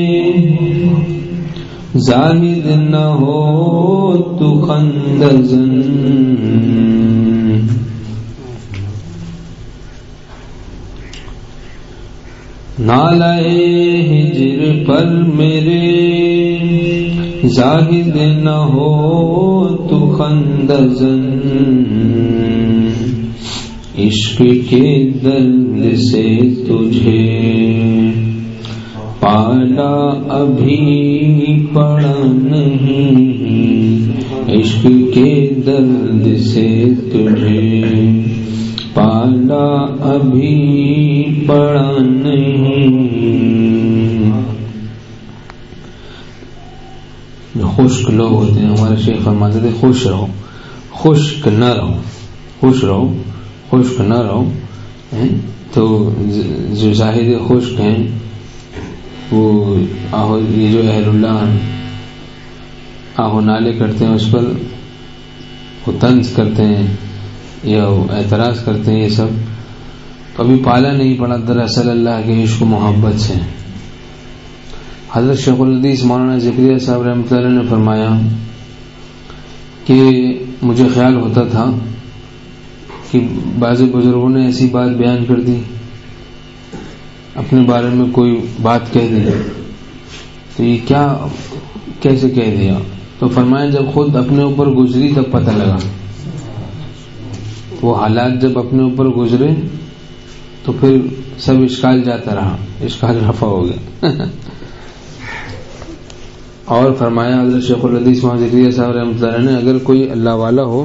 زاہد نہ ہو تو خندزن. نالے ہجر پر میرے زاہد نہ ہو تو خندزن. عشق کے درد سے تجھے پالا ابھی پڑا نہیں. عشق کے درد سے تجھے پالا ابھی پڑا نہیں. جو خشک لوگ ہوتے ہیں ہمارے شیخ فرماتے تھے خوش رہو، خشک نہ رہو، خوش رہو، خشک نہ رہو. تو جو زاہد خشک ہیں وہ یہ جو اہل اللہ آہو نالے کرتے ہیں، اس پر وہ طنز کرتے ہیں یا اعتراض کرتے ہیں، یہ سب کبھی پالا نہیں پڑا دراصل اللہ کے عشق و محبت سے. حضرت شیخ الحدیث مولانا زکریا صاحب رحمۃ اللہ علیہ نے فرمایا کہ مجھے خیال ہوتا تھا کہ بعض بزرگوں نے ایسی بات بیان کر دی، اپنے بارے میں کوئی بات کہہ دی، تو یہ کیا کیسے کہہ دیا؟ تو فرمایا جب خود اپنے اوپر گزری تب پتہ لگا. وہ حالات جب اپنے اوپر گزرے تو پھر سب اشکال جاتا رہا، اشکال رفع ہو گیا. اور فرمایا حضرت شیخ الحدیث مولانا زکریا صاحب رحمۃ اللہ علیہ نے اگر کوئی اللہ والا ہو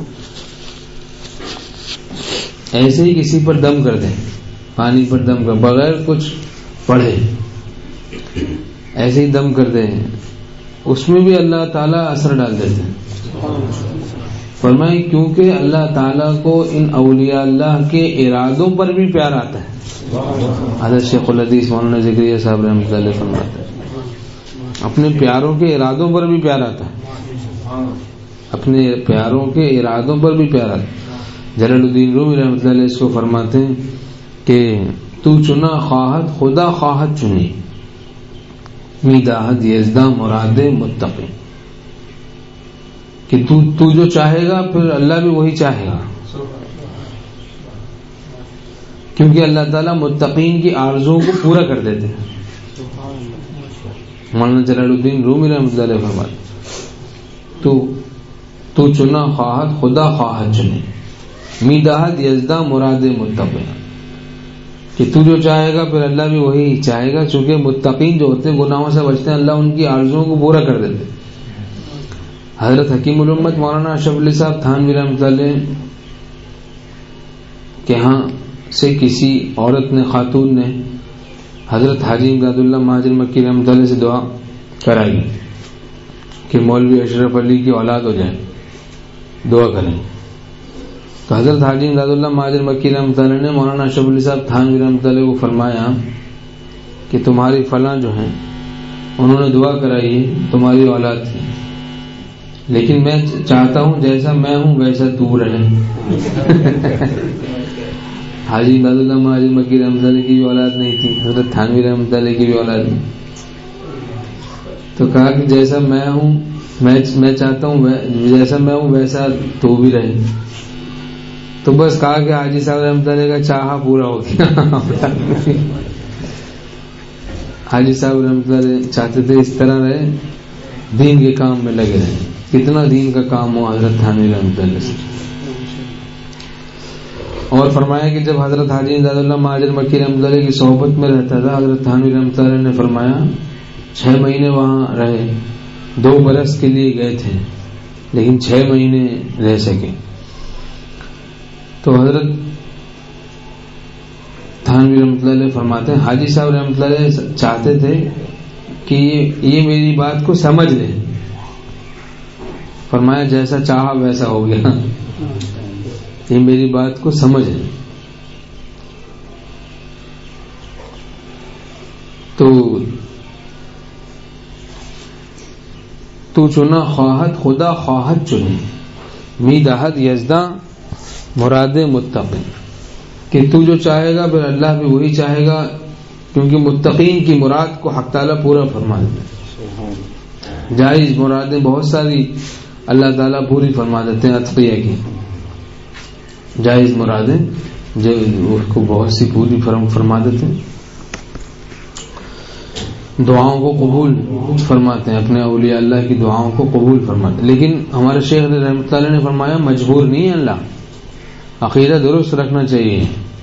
ایسے ہی کسی پر دم کر دے، پانی پر دم کر بغیر کچھ پڑھے ایسے ہی دم کر دے، اس میں بھی اللہ تعالیٰ اثر ڈال دیتے ہیں. فرمائے کیونکہ اللہ تعالیٰ کو ان اولیاء اللہ کے ارادوں پر بھی پیار آتا ہے. حضرت شیخ الحدیث مولانا زکریا صاحب رحمۃ اللہ علیہ فرماتے ہیں اپنے پیاروں کے ارادوں پر بھی پیار آتا ہے، اپنے پیاروں کے ارادوں پر بھی پیار آتا ہے. جلال الدین رومی رحمۃ اللہ علیہ اس کو فرماتے ہیں کہ تو چنا خواہت خدا خواہت چنی، میداحت یزداں مراد متقی. کہ تو جو چاہے گا پھر اللہ بھی وہی چاہے گا، کیونکہ اللہ تعالیٰ متقین کی آرزوؤں کو پورا کر دیتے ہیں. مولانا جلال الدین رومی رحمۃ اللہ علیہ فرماتے تو چنا خواہت خدا خواہت چنی، میداحت یزداں مراد متقی. کہ تو جو چاہے گا پھر اللہ بھی وہی چاہے گا، چونکہ متقین جو ہوتے ہیں گناہوں سے بچتے ہیں، اللہ ان کی آرزوؤں کو پورا کر دیتے ہیں. حضرت حکیم الامت مولانا اشرف علی صاحب تھانوی رحمۃ اللہ علیہ کے ہاں سے کسی عورت نے، خاتون نے حضرت حاجی امداد اللہ مہاجر مکی رحمۃ اللہ سے دعا کرائی کہ مولوی اشرف علی کی اولاد ہو جائے، دعا کریں. تو حضرت حاجی امداد اللہ مہاجر مکی رحمۃ اللہ نے مولانا اشرف علی صاحب تھانوی رحمۃ اللہ کو فرمایا کہ تمہاری فلاں جو ہیں انہوں نے دعا کرائی ہے تمہاری اولاد کی، لیکن میں چاہتا ہوں جیسا میں ہوں ویسا تو رہے. حاجی امداد اللہ مہاجر مکی رحمۃ اللہ کی بھی اولاد نہیں تھی، حضرت تھانوی رحمۃ اللہ کی بھی اولاد نہیں. تو کہا کہ جیسا میں ہوں میں چاہتا ہوں جیسا میں ہوں ویسا تو بھی رہے. تو بس کہا کہ حاجی صاحب رحمۃ اللہ کا چاہا پورا ہو گیا. حاجی صاحب رحمۃ اللہ چاہتے تھے اس طرح رہے، دین کے کام میں لگے رہے. کتنا دین کا کام ہو حضرت تھانوی رحمۃ اللہ سے. اور فرمایا کہ جب حضرت حاجی امداد اللہ مہاجر مکی رحمۃ اللہ کی صحبت میں رہتا تھا، حضرت تھانوی رحمۃ اللہ نے فرمایا 6 مہینے وہاں رہے، 2 برس کے لیے گئے تھے لیکن 6 مہینے رہ سکے. تو حضرت تھانوی رحمۃ اللہ علیہ فرماتے ہیں حاجی صاحب رحمۃ اللہ علیہ چاہتے تھے کہ یہ میری بات کو سمجھ لیں. فرمایا جیسا چاہا ویسا ہو گیا، یہ میری بات کو سمجھ لیں. تو چنا خواہت خدا خواہت چنی می دہد یزداں مراد متقین، کہ تو جو چاہے گا پھر اللہ بھی وہی چاہے گا، کیونکہ متقین کی مراد کو حق تعالیٰ پورا فرما دیتے ہیں۔ جائز مرادیں بہت ساری اللہ تعالیٰ پوری فرما دیتے ہیں، اتقیہ کی جائز مرادیں جو اس کو بہت سی پوری فرما دیتے ہیں، دعاؤں کو قبول فرماتے ہیں، اپنے اولیاء اللہ کی دعاؤں کو قبول فرماتے ہیں۔ لیکن ہمارے شیخ رحمۃ اللہ نے فرمایا مجبور نہیں ہے اللہ، عقیدہ درست رکھنا چاہیے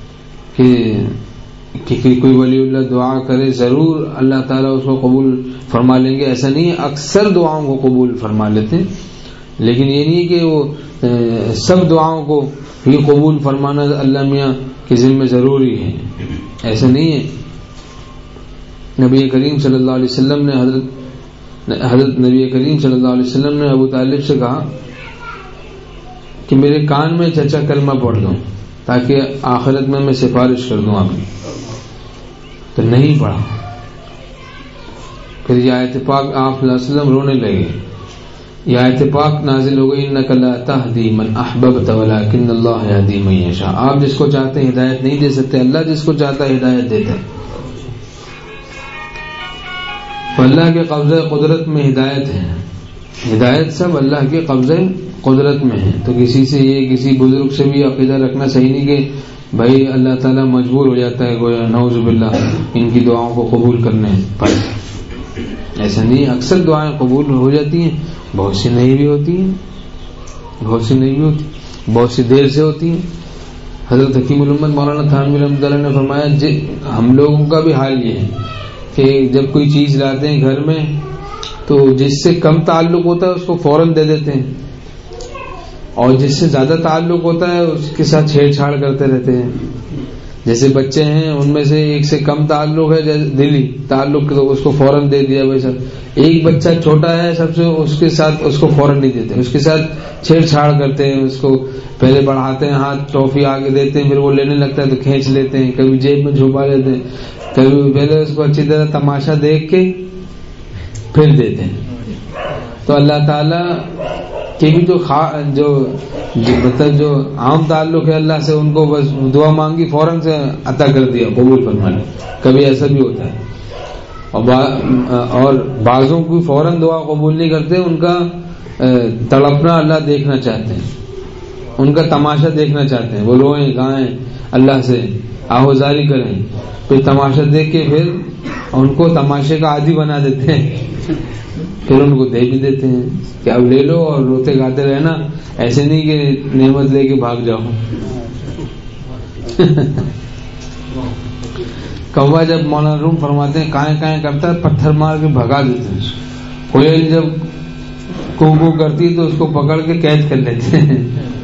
کہ کوئی ولی اللہ دعا کرے ضرور اللہ تعالیٰ اس کو قبول فرما لیں گے، ایسا نہیں ہے، اکثر دعاؤں کو قبول فرما لیتے ہیں، لیکن یہ نہیں کہ وہ سب دعاؤں کو یہ قبول فرمانا اللہ میاں کے ذمہ ضروری ہے، ایسا نہیں ہے۔ نبی کریم صلی اللہ علیہ وسلم نے حضرت نبی کریم صلی اللہ علیہ وسلم نے ابو طالب سے کہا کہ میرے کان میں چچا کلمہ پڑھ دوں تاکہ آخرت میں سفارش کر دوں آپ کی، تو نہیں پڑھا۔ پھر یہ آیت پاک آپ صلی اللہ علیہ وسلم رونے لگے، یہ آیت پاک نازل ہو گئی انک لا تہدی من احببت ولکن اللہ یہدی من یشاء، آپ جس کو چاہتے ہیں ہدایت نہیں دے سکتے، اللہ جس کو چاہتا ہے ہدایت دیتا ہے۔ تو اللہ کے قبضہ قدرت میں ہدایت ہے، ہدایت سب اللہ کے قبضہ قدرت میں ہے۔ تو کسی بزرگ سے بھی عقیدہ رکھنا صحیح نہیں کہ بھائی اللہ تعالیٰ مجبور ہو جاتا ہے گویا نعوذ باللہ ان کی دعاؤں کو قبول کرنے پر، ایسا نہیں، اکثر دعائیں قبول ہو جاتی ہیں، بہت سی نہیں بھی ہوتی ہیں، بہت سی دیر سے ہوتی ہیں۔ حضرت حکیم الامت مولانا تھانوی رحمۃ اللہ نے فرمایا ہم لوگوں کا بھی حال یہ ہے کہ جب کوئی چیز لاتے ہیں گھر میں تو جس سے کم تعلق ہوتا ہے اس کو فوراً دے دیتے ہیں، اور جس سے زیادہ تعلق ہوتا ہے اس کے ساتھ چھیڑ چھاڑ کرتے رہتے ہیں۔ جیسے بچے ہیں ان میں سے ایک سے کم تعلق ہے دلی تعلق تو اس کو فوراً دے دیا بھائی سب، ایک بچہ چھوٹا ہے سب سے اس کے ساتھ اس کو فوراً نہیں دیتے، اس کے ساتھ چھیڑ چھاڑ کرتے ہیں، اس کو پہلے بڑھاتے ہیں، ہاتھ ٹافی آگے دیتے ہیں، پھر وہ لینے لگتا ہے تو کھینچ لیتے ہیں، کبھی جیب میں چھپا لیتے ہیں، کبھی پہلے اس کو اچھی طرح تماشا دیکھ کے پھر دیتے ہیں۔ تو اللہ تعالیٰ کے بھی جو عام تعلق ہے اللہ سے، ان کو بس دعا مانگی فوراً سے عطا کر دیا، قبول فرما لیا، کبھی ایسا بھی ہوتا ہے۔ اور بعضوں کو فوراً دعا قبول نہیں کرتے، ان کا تڑپنا اللہ دیکھنا چاہتے ہیں، ان کا تماشا دیکھنا چاہتے ہیں، وہ روئیں گائیں اللہ سے آہوزاری کریں، پھر تماشا دیکھ کے پھر ان کو تماشے کا عادی بنا دیتے ہیں، پھر ان کو دے بھی دیتے ہیں کہ اب لے لو اور روتے گاتے رہنا، ایسے نہیں کہ نعمت لے کے بھاگ جاؤ۔ کوا جب مولانا روم فرماتے ہیں کائیں کائیں کرتا ہے، پتھر مار کے بھگا دیتے ہیں، کوئل جب کو کرتی ہے تو اس کو پکڑ کے قید کر لیتے ہیں،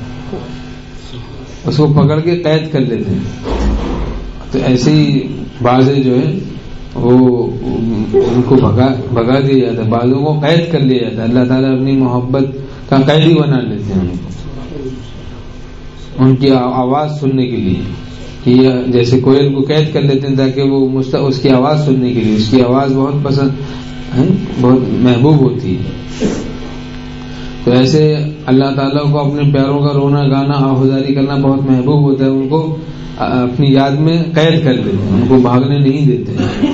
اس کو پکڑ کے قید کر لیتے ہیں۔ تو ایسے ہی بعض جو ہے وہ ان کو بھگا دیا جاتا ہے، بعضوں کو قید کر لیا جاتا ہے، اللہ تعالیٰ اپنی محبت کا قیدی بنا لیتے ہیں ان کو، ان کی آواز سننے کے لیے، کہ جیسے کوئل کو قید کر لیتے ہیں تاکہ وہ اس کی آواز سننے کے لیے، اس کی آواز بہت پسند ہے، بہت محبوب ہوتی ہے۔ تو ایسے اللہ تعالیٰ کو اپنے پیاروں کا رونا گانا آہوزاری کرنا بہت محبوب ہوتا ہے، ان کو اپنی یاد میں قید کر دیتے ہیں، ان کو بھاگنے نہیں دیتے۔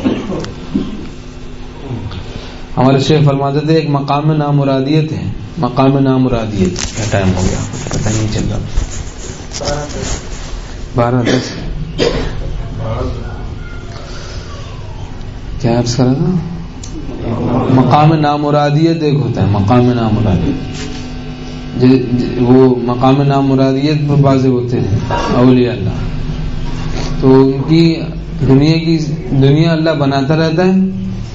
ہمارے شیخ فرماتے تھے ایک مقام نامرادیت ہے، مقام نامرادیت۔ کیا ٹائم ہو گیا پتہ نہیں چل رہا، 12:10 کیا عرض کر رہا تھا؟ مقام نامرادیت ایک ہوتا ہے، مقام نامرادیت، وہ مقام نامرادیت پر واضح ہوتے ہیں اولیاء اللہ، تو ان کی دنیا اللہ بناتا رہتا ہے،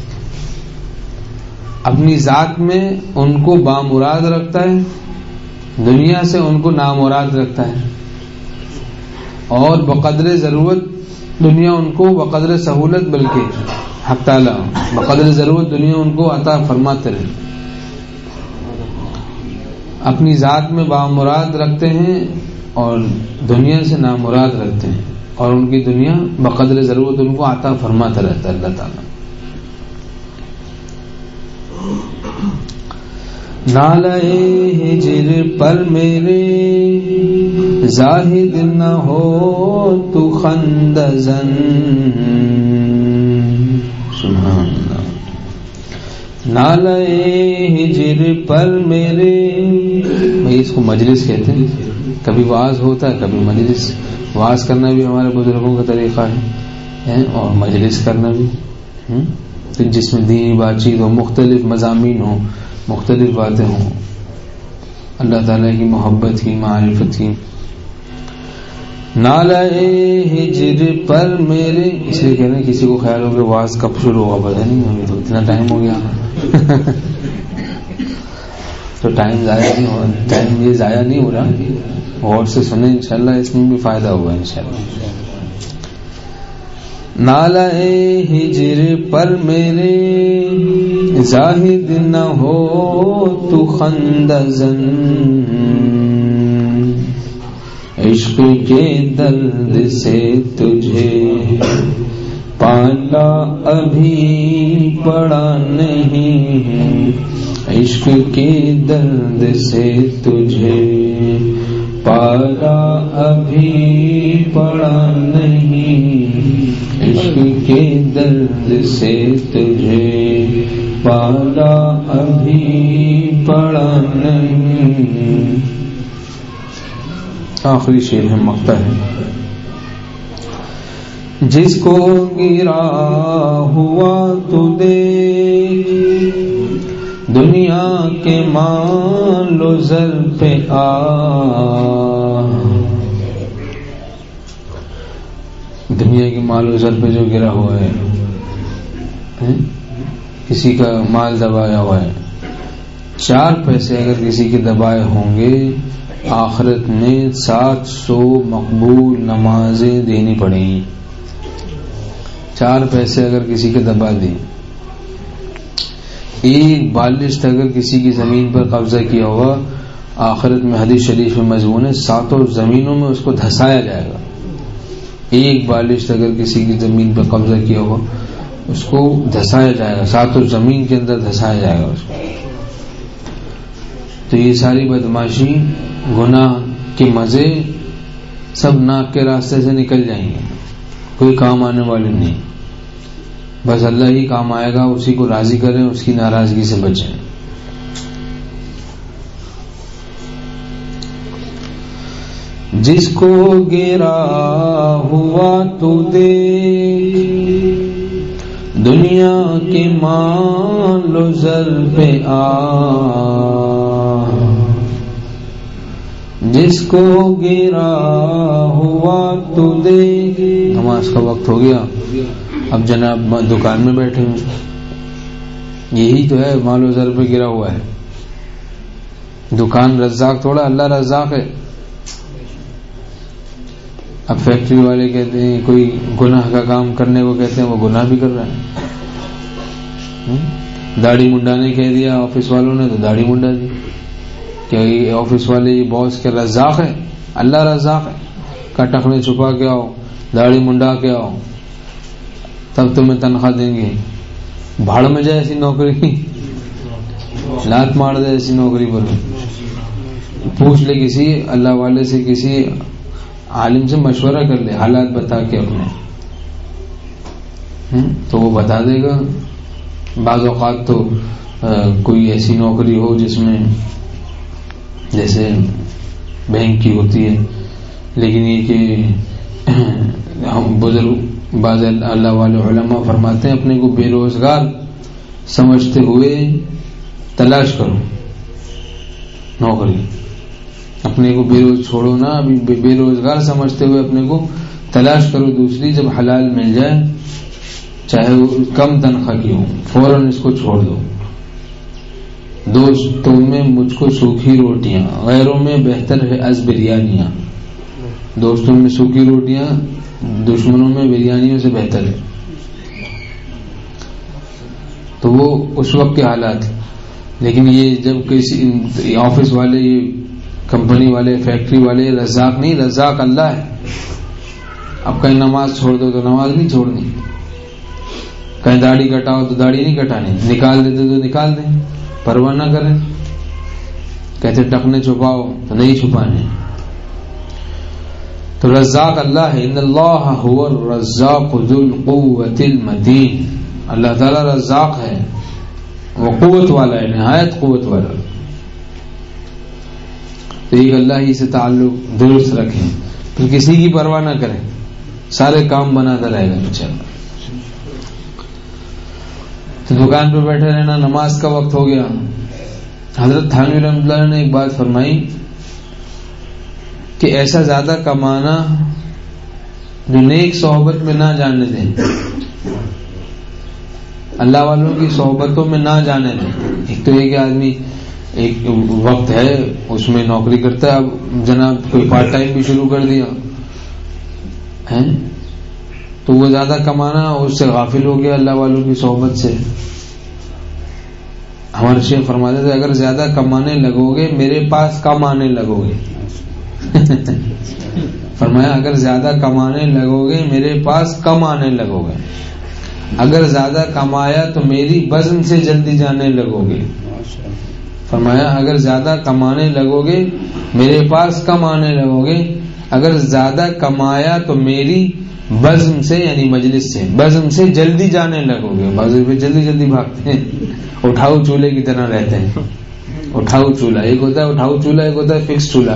اپنی ذات میں ان کو بامراد رکھتا ہے، دنیا سے ان کو نامراد رکھتا ہے، اور بقدر ضرورت دنیا ان کو بقدر سہولت، بلکہ حق تعالیٰ بقدر ضرورت دنیا ان کو عطا فرماتے رہے، اپنی ذات میں بامراد رکھتے ہیں اور دنیا سے نامراد رکھتے ہیں، اور ان کی دنیا بقدر ضرورت ان کو عطا فرماتا رہتا ہے اللہ تعالیٰ۔ نالے ہجر پر میرے زاہد نہ ہو تو خندزن. سبحان اللہ. نالے ہجر پر میرے، بھائی اس کو مجلس کہتے ہیں. کبھی واعظ ہوتا ہے، کبھی مجلس. واعظ کرنا بھی ہمارے بزرگوں کا طریقہ ہے اور مجلس کرنا بھی، جس میں دینی بات چیت ہو، مختلف مضامین ہوں، مختلف باتیں ہوں، اللہ تعالیٰ کی محبت کی، معرفت کی. نالے ہجر پر میرے، اس لیے کہہ رہے ہیں کسی کو خیال ہو کہ واعظ کب شروع ہوگا پتہ نہیں، ابھی تو اتنا ٹائم ہو گیا. تو ٹائم ضائع نہیں ہو رہا، ٹائم یہ ضائع نہیں ہو رہا. غور سے سنیں انشاءاللہ، اس میں بھی فائدہ ہوگا انشاءاللہ. نالے ہجر پر میرے زاہد نہ ہو تو خندزن. عشق کے درد سے تجھے پالا ابھی پڑا نہیں. عشق کے درد سے تجھے پالا ابھی پڑا نہیں. عشق کے درد سے تجھے پالا ابھی پڑا نہیں. آخری شعر ہے، مقطع ہے. جس کو گرا ہوا تو دیکھ، دنیا کے مال و زر پہ آ. دنیا کے مال و زر پہ جو گرا ہوا ہے، کسی کا مال دبایا ہوا ہے، 4 پیسے اگر کسی کے دبائے ہوں گے، آخرت میں 700 مقبول نمازیں دینی پڑیں گی. 4 پیسے اگر کسی کے دبا دی، 1 بالشت اگر کسی کی زمین پر قبضہ کیا ہوا، آخرت میں حدیث شریف میں مضمون ہے 7 زمینوں میں اس کو دھسایا جائے گا. 1 بالشت اگر کسی کی زمین پر قبضہ کیا ہوا، اس کو دھسایا جائے گا، 7 زمین کے اندر دھسایا جائے گا اس کو. تو یہ ساری بدماشی، گناہ کے مزے سب ناک کے راستے سے نکل جائیں گے، کوئی کام آنے والے نہیں. بس اللہ ہی کام آئے گا، اسی کو راضی کریں، اس کی ناراضگی سے بچیں. جس کو گرا ہوا تو دیکھ، دنیا کے مال و زر پہ آ. جس کو گرا ہوا تو دیکھ. نماز کا وقت ہو گیا، اب جناب دکان میں بیٹھے ہیں. یہی تو ہے مال و زر پہ گرا ہوا ہے. دکان رزاق تھوڑا، اللہ رزاق ہے. اب فیکٹری والے کہتے ہیں کوئی گناہ کا کام کرنے کو کہتے ہیں، وہ گناہ بھی کر رہا ہے. داڑھی منڈانے کہہ دیا آفس والوں نے، تو داڑھی منڈا دی. کہ آفس والے یہ باس کے رزاق ہے، اللہ رزاق ہے. کٹخ میں چھپا کے آؤ، داڑھی منڈا کے آؤ، تب تمہیں تنخواہ دیں گے. بھاڑ میں جائے ایسی نوکری، لات مار دے ایسی نوکری پر. پوچھ لے کسی اللہ والے سے، کسی عالم سے مشورہ کر لے، حالات بتا کے اپنے، تو وہ بتا دے گا. بعض اوقات تو کوئی ایسی نوکری ہو جس میں جیسے بینک کی ہوتی ہے، لیکن یہ کہ بزرگ بعض اللہ والے علماء فرماتے ہیں اپنے کو بے روزگار سمجھتے ہوئے تلاش کرو نوکری. اپنے کو چھوڑو نا، ابھی بے روزگار سمجھتے ہوئے اپنے کو تلاش کرو دوسری. جب حلال مل جائے، چاہے وہ کم تنخواہ کی ہو، فوراً اس کو چھوڑ دو. دوستوں میں مجھ کو سوکھی روٹیاں، غیروں میں بہتر ہے از بریانیاں. دوستوں میں سوکھی روٹیاں، دشمنوں میں بریانیوں سے بہتر ہے. تو وہ اس وقت کے حالات. لیکن یہ جب کسی آفس والے، یہ کمپنی والے، فیکٹری والے رزاق نہیں، رزاق اللہ ہے. اب کہیں نماز چھوڑ دو تو نماز نہیں چھوڑنی. کہیں داڑھی کٹاؤ تو داڑھی نہیں کٹانی، نکال دیتے تو نکال دیں، پرواہ نہ کریں. کہتے ٹخنے چھپاؤ تو نہیں چھپانے. تو رزاق اللہ ہے. ان اللہ هو الرزاق ذو القوة المتین. اللہ تعالی رزاق ہے، وہ قوت والا ہے، نہایت قوت والا. تو ایک اللہ ہی سے تعلق درست رکھیں، پھر کسی کی پرواہ نہ کریں، سارے کام بناتا رہے گا انشاءاللہ. تو دکان پہ بیٹھے رہنا، نماز کا وقت ہو گیا. حضرت تھانوی رحمۃ اللہ نے ایک بات فرمائی کہ ایسا زیادہ کمانا جو نیک صحبت میں نہ جانے دیں، اللہ والوں کی صحبتوں میں نہ جانے دیں. ایک تو یہ کہ آدمی ایک وقت ہے اس میں نوکری کرتا ہے، اب جناب کوئی پارٹ ٹائم بھی شروع کر دیا ہے تو وہ زیادہ کمانا اس سے غافل ہو گیا اللہ والوں کی صحبت سے. ہمارے شیخ فرماتے تھے اگر زیادہ کمانے لگو گے میرے پاس کم آنے لگو گے. فرمایا اگر زیادہ کمانے لگو گے میرے پاس کم آنے لگو گے، اگر زیادہ کمایا تو میری بزم سے جلدی جانے لگو گے. فرمایا اگر زیادہ کمانے لگو گے میرے پاس کم آنے لگو گے، اگر زیادہ کمایا تو میری بزم سے یعنی مجلس سے، بزم سے جلدی جانے لگو گے. بازو پہ جلدی جلدی بھاگتے ہیں، اٹھاؤ چولہے کی طرح رہتے ہیں. اٹھاؤ چولہا ایک ہوتا ہے، اٹھاؤ چولہا ایک ہوتا ہے فکس چولہا.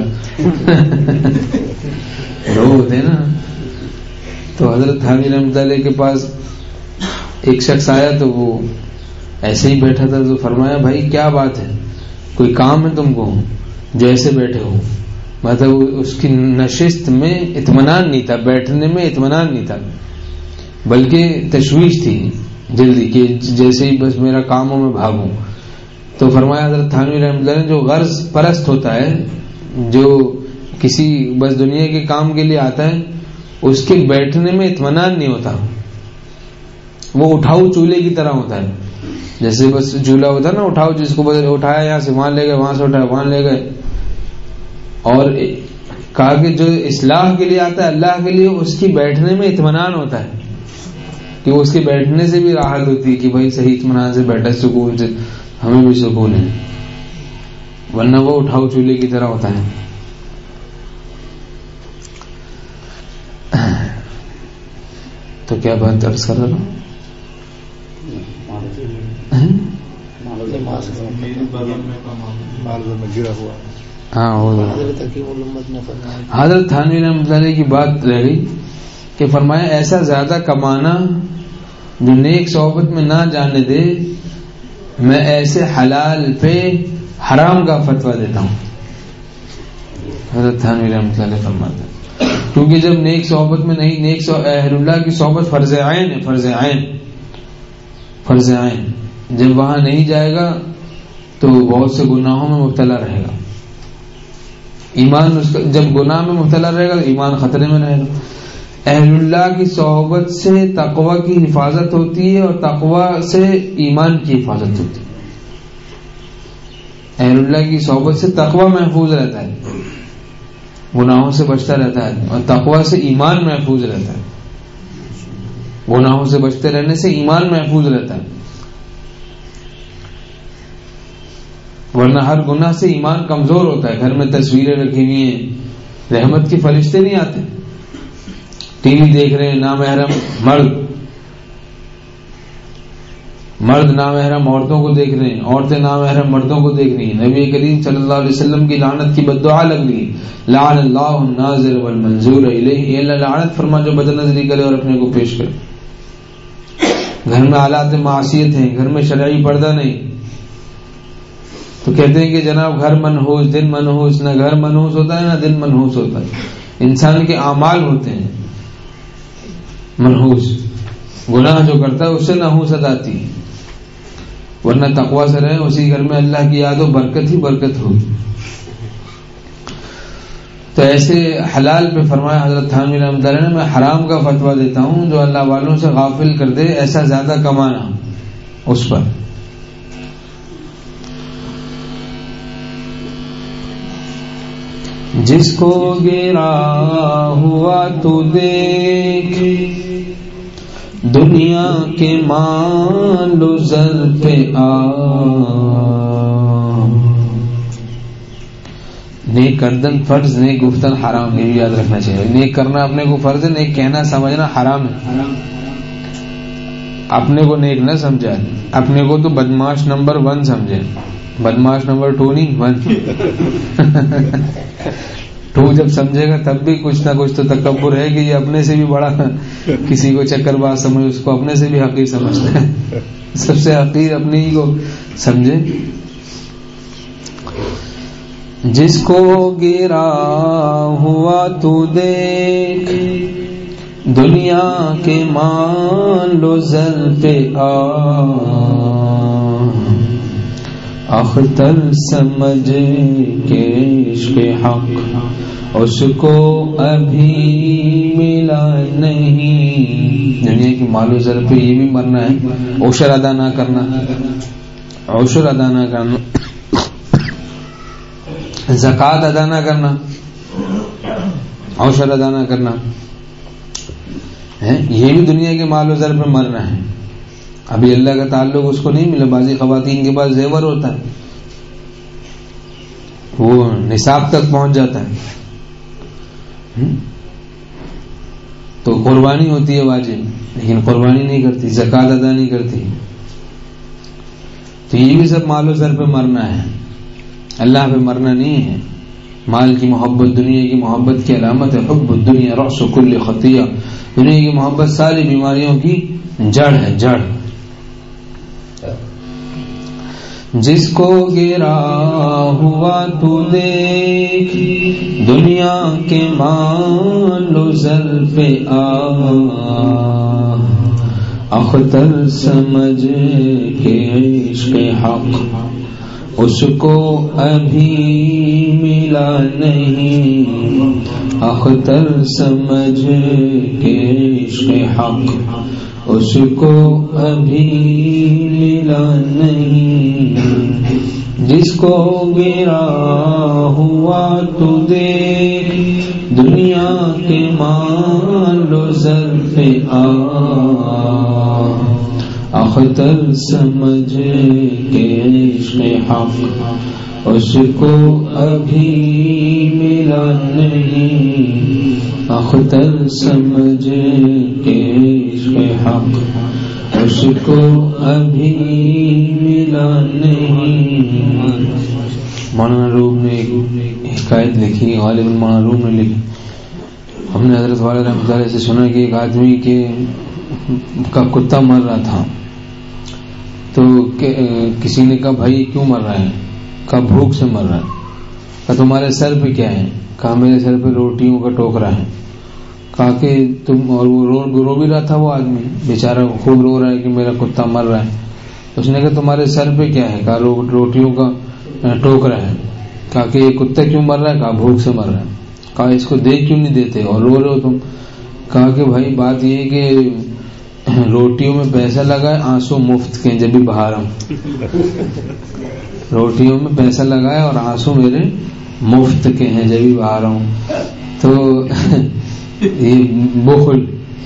دو ہوتے ہیں نا. تو حضرت تھانوی رحمۃ اللہ کے پاس ایک شخص آیا تو وہ ایسے ہی بیٹھا تھا. تو فرمایا بھائی کیا بات ہے، کوئی کام ہے تم کو جو ایسے بیٹھے ہو؟ مطلب اس کی نشست میں اطمینان نہیں تھا، بیٹھنے میں اطمینان نہیں تھا، بلکہ تشویش تھی جلدی کہ جیسے ہی بس میرا کام ہو میں بھاگوں. تو فرمایا حضرت تھانوی رحمۃ اللہ نے جو غرض پرست ہوتا ہے، جو کسی بس دنیا کے کام کے لیے آتا ہے، اس کے بیٹھنے میں اطمینان نہیں ہوتا، وہ اٹھاؤ چولہے کی طرح ہوتا ہے. جیسے بس چولہا ہوتا ہے نا، اٹھاؤ جس کو اٹھایا یہاں سے وہاں لے گئے، وہاں سے اٹھایا وہاں لے گئے. اور کہا کہ جو اصلاح کے لیے آتا ہے اللہ کے لیے، اس کی بیٹھنے میں اطمینان ہوتا ہے کہ اس کے بیٹھنے سے بھی راحت ہوتی ہے کہ بھائی صحیح اطمینان سے بیٹھا، سکون سے، ہمیں بھی سکون ہے. ورنہ وہ اٹھاؤ چولہے کی طرح ہوتا ہے. تو کیا بات عرض کر رہا ہوں؟ ہاں حضرت تھانوی رحمۃ اللہ کی بات رہ گئی کہ فرمایا ایسا زیادہ کمانا جو نیک صحبت میں نہ جانے دے، میں ایسے حلال پہ حرام کا فتویٰ دیتا ہوں. حضرت تھانوی رحمۃ اللہ فرماتے ہیں کیونکہ جب نیک صحبت میں نہیں، نیک اہل اللہ کی صحبت فرض عین ہے، فرض عین، فرض عین. جب وہاں نہیں جائے گا تو بہت سے گناہوں میں مبتلا رہے گا. ایمان اس کا جب گناہ میں مبتلا رہے گا تو ایمان خطرے میں رہے گا. اہل اللہ کی صحبت سے تقوی کی حفاظت ہوتی ہے اور تقوی سے ایمان کی حفاظت ہوتی ہے. اہل اللہ کی صحبت سے تقوی محفوظ رہتا ہے، گناہوں سے بچتا رہتا ہے، اور تقوی سے ایمان محفوظ رہتا ہے. گناہوں سے بچتے رہنے سے ایمان محفوظ رہتا ہے، ورنہ ہر گناہ سے ایمان کمزور ہوتا ہے. گھر میں تصویریں رکھی ہوئی ہیں، رحمت کے فرشتے نہیں آتے. ٹی وی دیکھ رہے ہیں، نامحرم مرد نامحرم عورتوں کو دیکھ رہے ہیں، عورتیں نامحرم مردوں کو دیکھ رہی ہیں. نبی کریم صلی اللہ علیہ وسلم کی لعنت کی بددعا لگ رہی ہے، لعن اللہ الناظر والمنظور الیہ. اللہ لعنت فرما جو بد نظری کرے اور اپنے کو پیش کرے. گھر میں آلات معصیت ہیں، گھر میں شرعی پردہ نہیں. تو کہتے ہیں کہ جناب گھر منحوس، دن منحوس. نہ گھر منحوس ہوتا ہے نہ دن منحوس ہوتا ہے، انسان کے اعمال ہوتے ہیں منحوس. گناہ جو کرتا ہے اس سے نحوست آتی ہے، ورنہ تقوی سے رہے اسی گھر میں اللہ کی یاد و برکت ہی برکت ہوگی. تو ایسے حلال پہ فرمایا حضرت تھانوی رحمۃ اللہ نے میں حرام کا فتویٰ دیتا ہوں جو اللہ والوں سے غافل کر دے ایسا زیادہ کمانا اس پر. جس کو گرا ہوا تو دیکھ، دنیا کے مال و زر پہ نیک کردن فرض، نیک گفتن حرام. یہ بھی یاد رکھنا چاہیے. نیک کرنا اپنے کو فرض ہے، نیک کہنا سمجھنا حرام ہے. اپنے کو نیک نہ سمجھا، اپنے کو تو بدماش نمبر 1 سمجھے. بدماش نمبر 2 نہیں، 1. 2 جب سمجھے گا تب بھی کچھ نہ کچھ تو تکبر ہے کہ یہ اپنے سے بھی بڑا کسی کو چکر باز سمجھ، اس کو اپنے سے بھی حقیر سمجھتا ہے. سب سے حقیر اپنے ہی کو سمجھے. جس کو گرا ہوا تو دیکھ، دنیا کے مال و زر پہ اختر سمجھ کے عشق حق اس کو ابھی ملا نہیں. دنیا کی مال و زر پہ یہ بھی مرنا ہے. عشر ادا نہ کرنا، عشر ادا نہ کرنا، زکوٰۃ ادا نہ کرنا، عشر ادا نہ کرنا، یہ بھی دنیا کے مال و زر پہ مرنا ہے. ابھی اللہ کا تعلق اس کو نہیں ملا. بعضی خواتین کے پاس زیور ہوتا ہے، وہ نصاب تک پہنچ جاتا ہے، تو قربانی ہوتی ہے واجب، لیکن قربانی نہیں کرتی، زکوٰۃ ادا نہیں کرتی. تو یہ بھی سب مال و زر پہ مرنا ہے، اللہ پہ مرنا نہیں ہے. مال کی محبت دنیا کی محبت کی علامت ہے. حب الدنیا رأس کل خطیہ. دنیا کی محبت ساری بیماریوں کی جڑ ہے، جڑ. جس کو گرا ہوا تو دیکھ، دنیا کے مال و زر پہ اختر سمجھ کے عشق حق اس کو ابھی ملا نہیں. اختر سمجھ کے عشق حق اس کو ابھی ملا نہیں. جس کو گرا ہوا تو دیکھ، دنیا کے مال و زر پہ اختر سمجھ کے عشق حق اس کو ابھی ملا نہیں. اختر سمجھ کے عشق حق اس کو ابھی ملا نہیں. مولانا روم نے ایک حکایت لکھی، غالباً مولانا روم نے لکھی. ہم نے حضرت والا رحمۃ اللہ سے سنا کہ ایک آدمی کا کتا مر رہا تھا. تو کسی نے کہا بھائی کیوں مر رہا ہے؟ کہا بھوک سے مر رہا ہے. کہا تمہارے سر پہ کیا ہے؟ کہا میرے سر پہ روٹیوں کا ٹوکرا ہے. کہا کہ تم، اور وہ رو بھی رہا تھا، وہ آدمی بیچارہ خوب رو رہا ہے کہ میرا کتا مر رہا ہے. اس نے کہا تمہارے سر پہ کیا ہے؟ کہا روٹیوں کا ٹوکرا ہے. کہا کہ یہ کتا کیوں مر رہا ہے؟ کہا بھوک سے مر رہا ہے. کہا اس کو دیکھ کیوں نہیں دیتے اور رو رہے ہو تم؟ کہا کہ بھائی بات یہ ہے کہ روٹیوں میں پیسہ لگا ہے، آنسو مفت کے جب بھی باہر ہوں. روٹیوں میں پیسہ لگا ہے اور آنسو میرے مفت کے ہیں جب بھی باہر ہوں. تو یہ بخل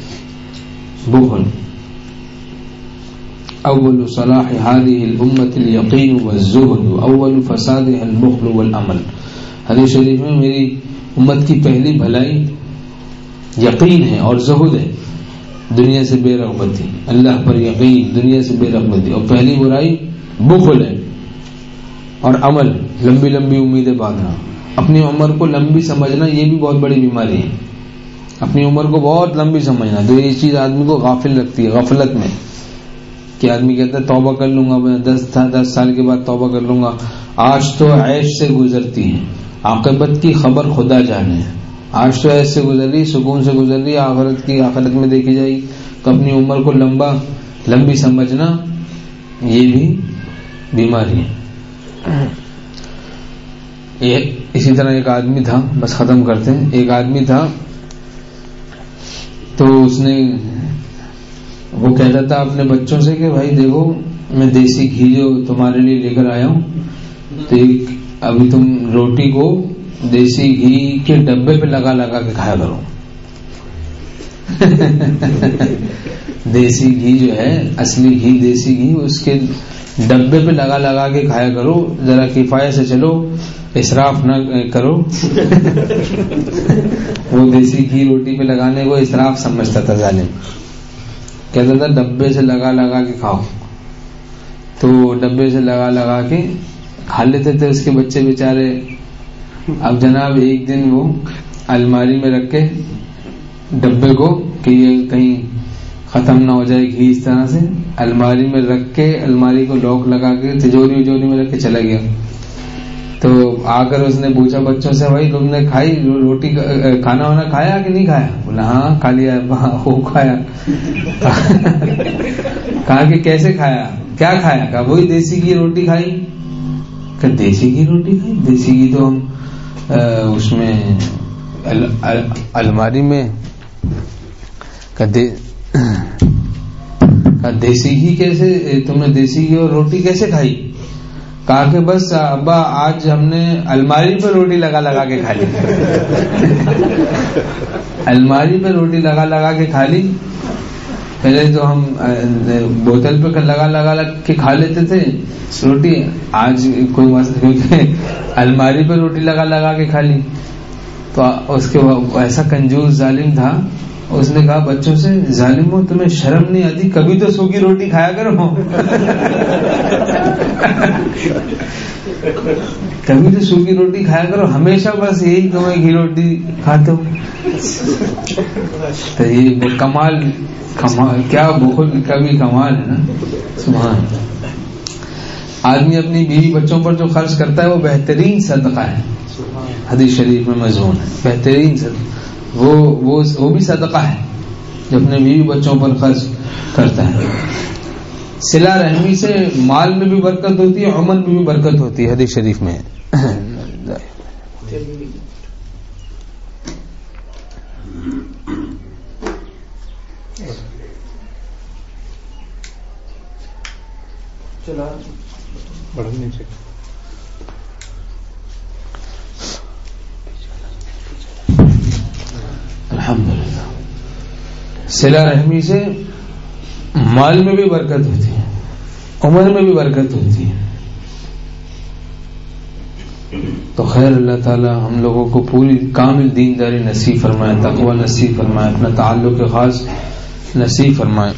اول صلاح هذه الامه اليقين والزهد اول فسادها البخل والعمل. حدیث شریف میں میری امت کی پہلی بھلائی یقین ہے اور زہد ہے، دنیا سے بے رغبتی، اللہ پر یقین، دنیا سے بے رغبتی. اور پہلی برائی بخل ہے اور عمل، لمبی لمبی امیدیں باندھنا. اپنی عمر کو لمبی سمجھنا یہ بھی بہت بڑی بیماری ہے. اپنی عمر کو بہت لمبی سمجھنا، تو یہ چیز آدمی کو غافل رکھتی ہے، غفلت میں. کہ آدمی کہتا ہے توبہ کر لوں گا، میں 10 سال کے بعد توبہ کر لوں گا. آج تو عیش سے گزرتی ہے، عاقبت کی خبر خدا جانے. آج تو عیش سے گزر رہی، سکون سے گزر رہی، آخرت میں دیکھی جائے گی. تو اپنی عمر کو لمبی سمجھنا یہ بھی بیماری ہے. اسی طرح ایک آدمی تھا، بس ختم کرتے ہیں. ایک آدمی تھا تو اس نے وہ کہتا تھا اپنے بچوں سے کہ بھائی دیکھو میں دیسی گھی جو تمہارے لیے لے کر آیا ہوں، تو ابھی تم روٹی کو دیسی گھی کے ڈبے پہ لگا کے کھایا کرو. دیسی گھی جو ہے اصلی گھی دیسی گھی اس کے ڈبے پہ لگا لگا کے کھایا کرو, ذرا کفایت سے چلو, اسراف نہ کرو. وہ دیسی گھی روٹی پہ لگانے کو اسراف سمجھتا تھا ظالم, کہتا تھا ڈبے سے لگا لگا کے کھاؤ. تو ڈبے سے لگا لگا کے کھا لیتے تھے اس کے بچے بیچارے. اب جناب ایک دن وہ الماری میں رکھ کے ڈبے کو کہ یہ کہیں ختم نہ ہو جائے گھی, اس طرح سے الماری میں رکھ کے الماری کو لاک لگا کے تجوری میں رکھ کے چلا گیا. تو آ کر اس نے پوچھا بچوں سے, بھائی تم نے کھائی روٹی, کھانا وانا کھایا کہ نہیں کھایا؟ بولا ہاں کھا لیا, خوب کھایا. کہا کہ کیسے کھایا, کیا کھایا؟ کہا وہی دیسی گھی روٹی کھائی. کہ دیسی گھی روٹی کھائی؟ دیسی گھی تو ہم اس میں الماری میں. دیسی گھی کیسے, تم نے دیسی گھی اور روٹی کیسے کھائی؟ کہا کہ بس ابا آج ہم نے الماری پہ روٹی لگا لگا کے کھا لی. الماری پہ روٹی لگا لگا کے کھا لی. پہلے تو ہم بوتل پہ لگا کے کھا لیتے تھے روٹی, آج کوئی مسئلہ الماری پہ روٹی لگا کے کھا لی. تو اس کے ایسا کنجوس ظالم تھا, اس نے کہا بچوں سے, ظالموں تمہیں شرم نہیں آتی, کبھی تو سوکھی روٹی کھایا کرو. کبھی تو سوکھی روٹی کھایا کرو, ہمیشہ بس یہی تمہیں گھی روٹی کھاتے ہو. تو یہ کمال کیا بخل کا بھی کمال ہے نا. سبحان. آدمی اپنی بیوی بچوں پر جو خرچ کرتا ہے وہ بہترین صدقہ ہے, حدیث شریف میں مضمون ہے. بہترین صدقہ وہ بھی صدقہ ہے جو اپنے بیوی بچوں پر خرچ کرتا ہے. صلہ رحمی سے مال میں بھی برکت ہوتی ہے, عمر میں بھی برکت ہوتی ہے, حدیث شریف میں. الحمدللہ. صلہ رحمی سے مال میں بھی برکت ہوتی ہے, عمر میں بھی برکت ہوتی ہے. تو خیر اللہ تعالی ہم لوگوں کو پوری کامل دینداری نصیب فرمائے, تقوی نصیب فرمائے, اپنا تعلق خاص نصیب فرمائے.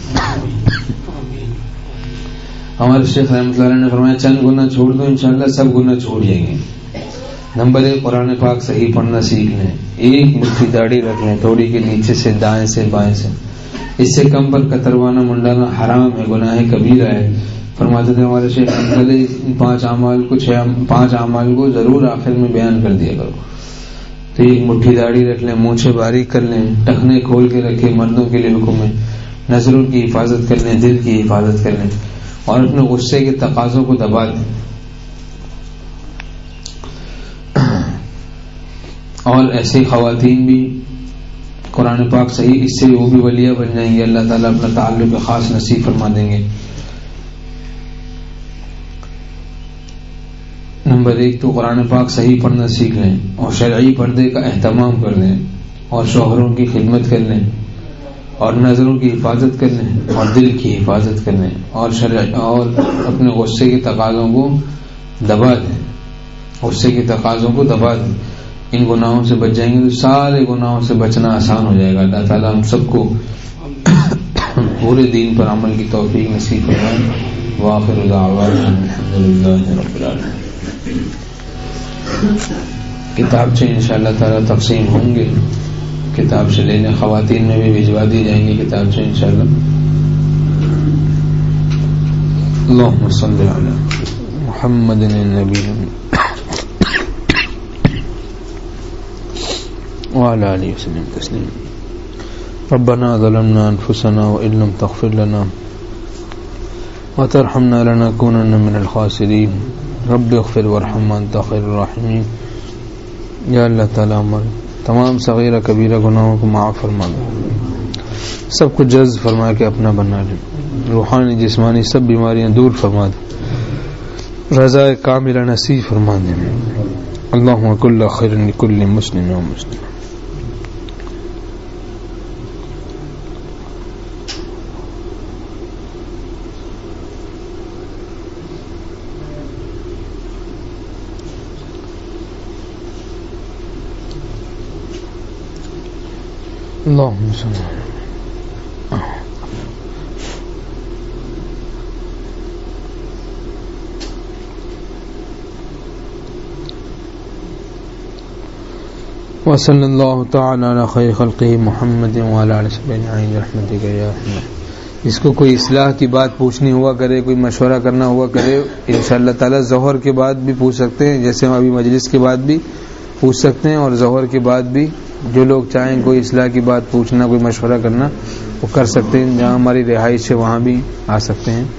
ہمارے شیخ رحمۃ اللہ علیہ نے فرمایا چند گناہ چھوڑ دو انشاءاللہ سب گناہ چھوڑ جائیں گے. نمبر 1 قرآن پاک صحیح پڑھنا سیکھ لیں. ایک مٹھی داڑھی رکھ لیں, تھوڑی کے نیچے سے, دائیں سے, بائیں سے. اس سے کم پر کتروانا منڈانا حرام ہے, گناہ کبیرہ ہے. فرماتے تھے ہمارے شیخ رحمۃ اللہ 5 اعمال کو ضرور آخر میں بیان کر دیا کرو. تو ایک مٹھی داڑھی رکھ لیں, مونچھیں باریک کر لیں, ٹخنے کھول کے رکھیں, مردوں کے لیے حکم ہے. نظروں کی حفاظت کر لیں, دل کی حفاظت کر لیں, اور اپنے غصے کے تقاضوں کو دبا دیں. اور ایسی خواتین بھی قرآن پاک صحیح اس سے وہ بھی ولیہ بن جائیں گے, اللہ تعالیٰ اپنا تعلق خاص نصیب فرما دیں گے. نمبر 1 تو قرآن پاک صحیح پڑھنا سیکھ لیں, اور شرعی پردے کا اہتمام کر لیں, اور شوہروں کی خدمت کر لیں, اور نظروں کی حفاظت کر لیں, اور دل کی حفاظت کر لیں, اور اپنے غصے کے تقاضوں کو دبا دیں. غصے کے تقاضوں کو دبا دیں. ان گناہوں سے بچ جائیں گے تو سارے گناہوں سے بچنا آسان ہو جائے گا. اللہ تعالیٰ ہم سب کو پورے دین پر عمل کی توفیق نصیب فرمائے. وآخر دعوانا الحمدللہ رب العالمین. کتاب سے انشاءاللہ تعالیٰ تقسیم ہوں گے, کتاب سے لینے خواتین میں بھی بھجوا دی جائیں گی کتاب سے انشاءاللہ. اللہم صلی علی محمد النبی وعلى آله وسلم تسليما. ربنا ظلمنا أنفسنا وإن لم تغفر لنا وترحمنا لنكونن من الخاسرين. رب اغفر وارحم وأنت خير الراحمين. یا اللہ تعالیٰ ہمارے تمام صغیرہ کبیرہ گناہوں کو معاف فرما دے, سب کو جذب فرما کے اپنا بنا لے, روحانی جسمانی سب بیماریاں دور فرما دے, رضا کاملہ نصیب فرما دے. اللہم کل خیر لکل مسلم و مسلم. اللهم صل وصلی اللہ تعالی علی خیر خلقہ محمد وعلی آلہ وصحبہ اجمعین برحمتک یا ارحم الراحمین۔ اس کو کوئی اصلاح کی بات پوچھنی ہوا کرے، کوئی مشورہ کرنا ہوا کرے، انشاءاللہ تعالی ظہر کے بعد بھی پوچھ سکتے ہیں، جیسے ہم ابھی مجلس کے بعد بھی پوچھ سکتے ہیں، اور ظہر کے بعد بھی جو لوگ چاہیں کوئی اصلاح کی بات پوچھنا، کوئی مشورہ کرنا، وہ کر سکتے ہیں۔ جہاں ہماری رہائش ہے وہاں بھی آ سکتے ہیں۔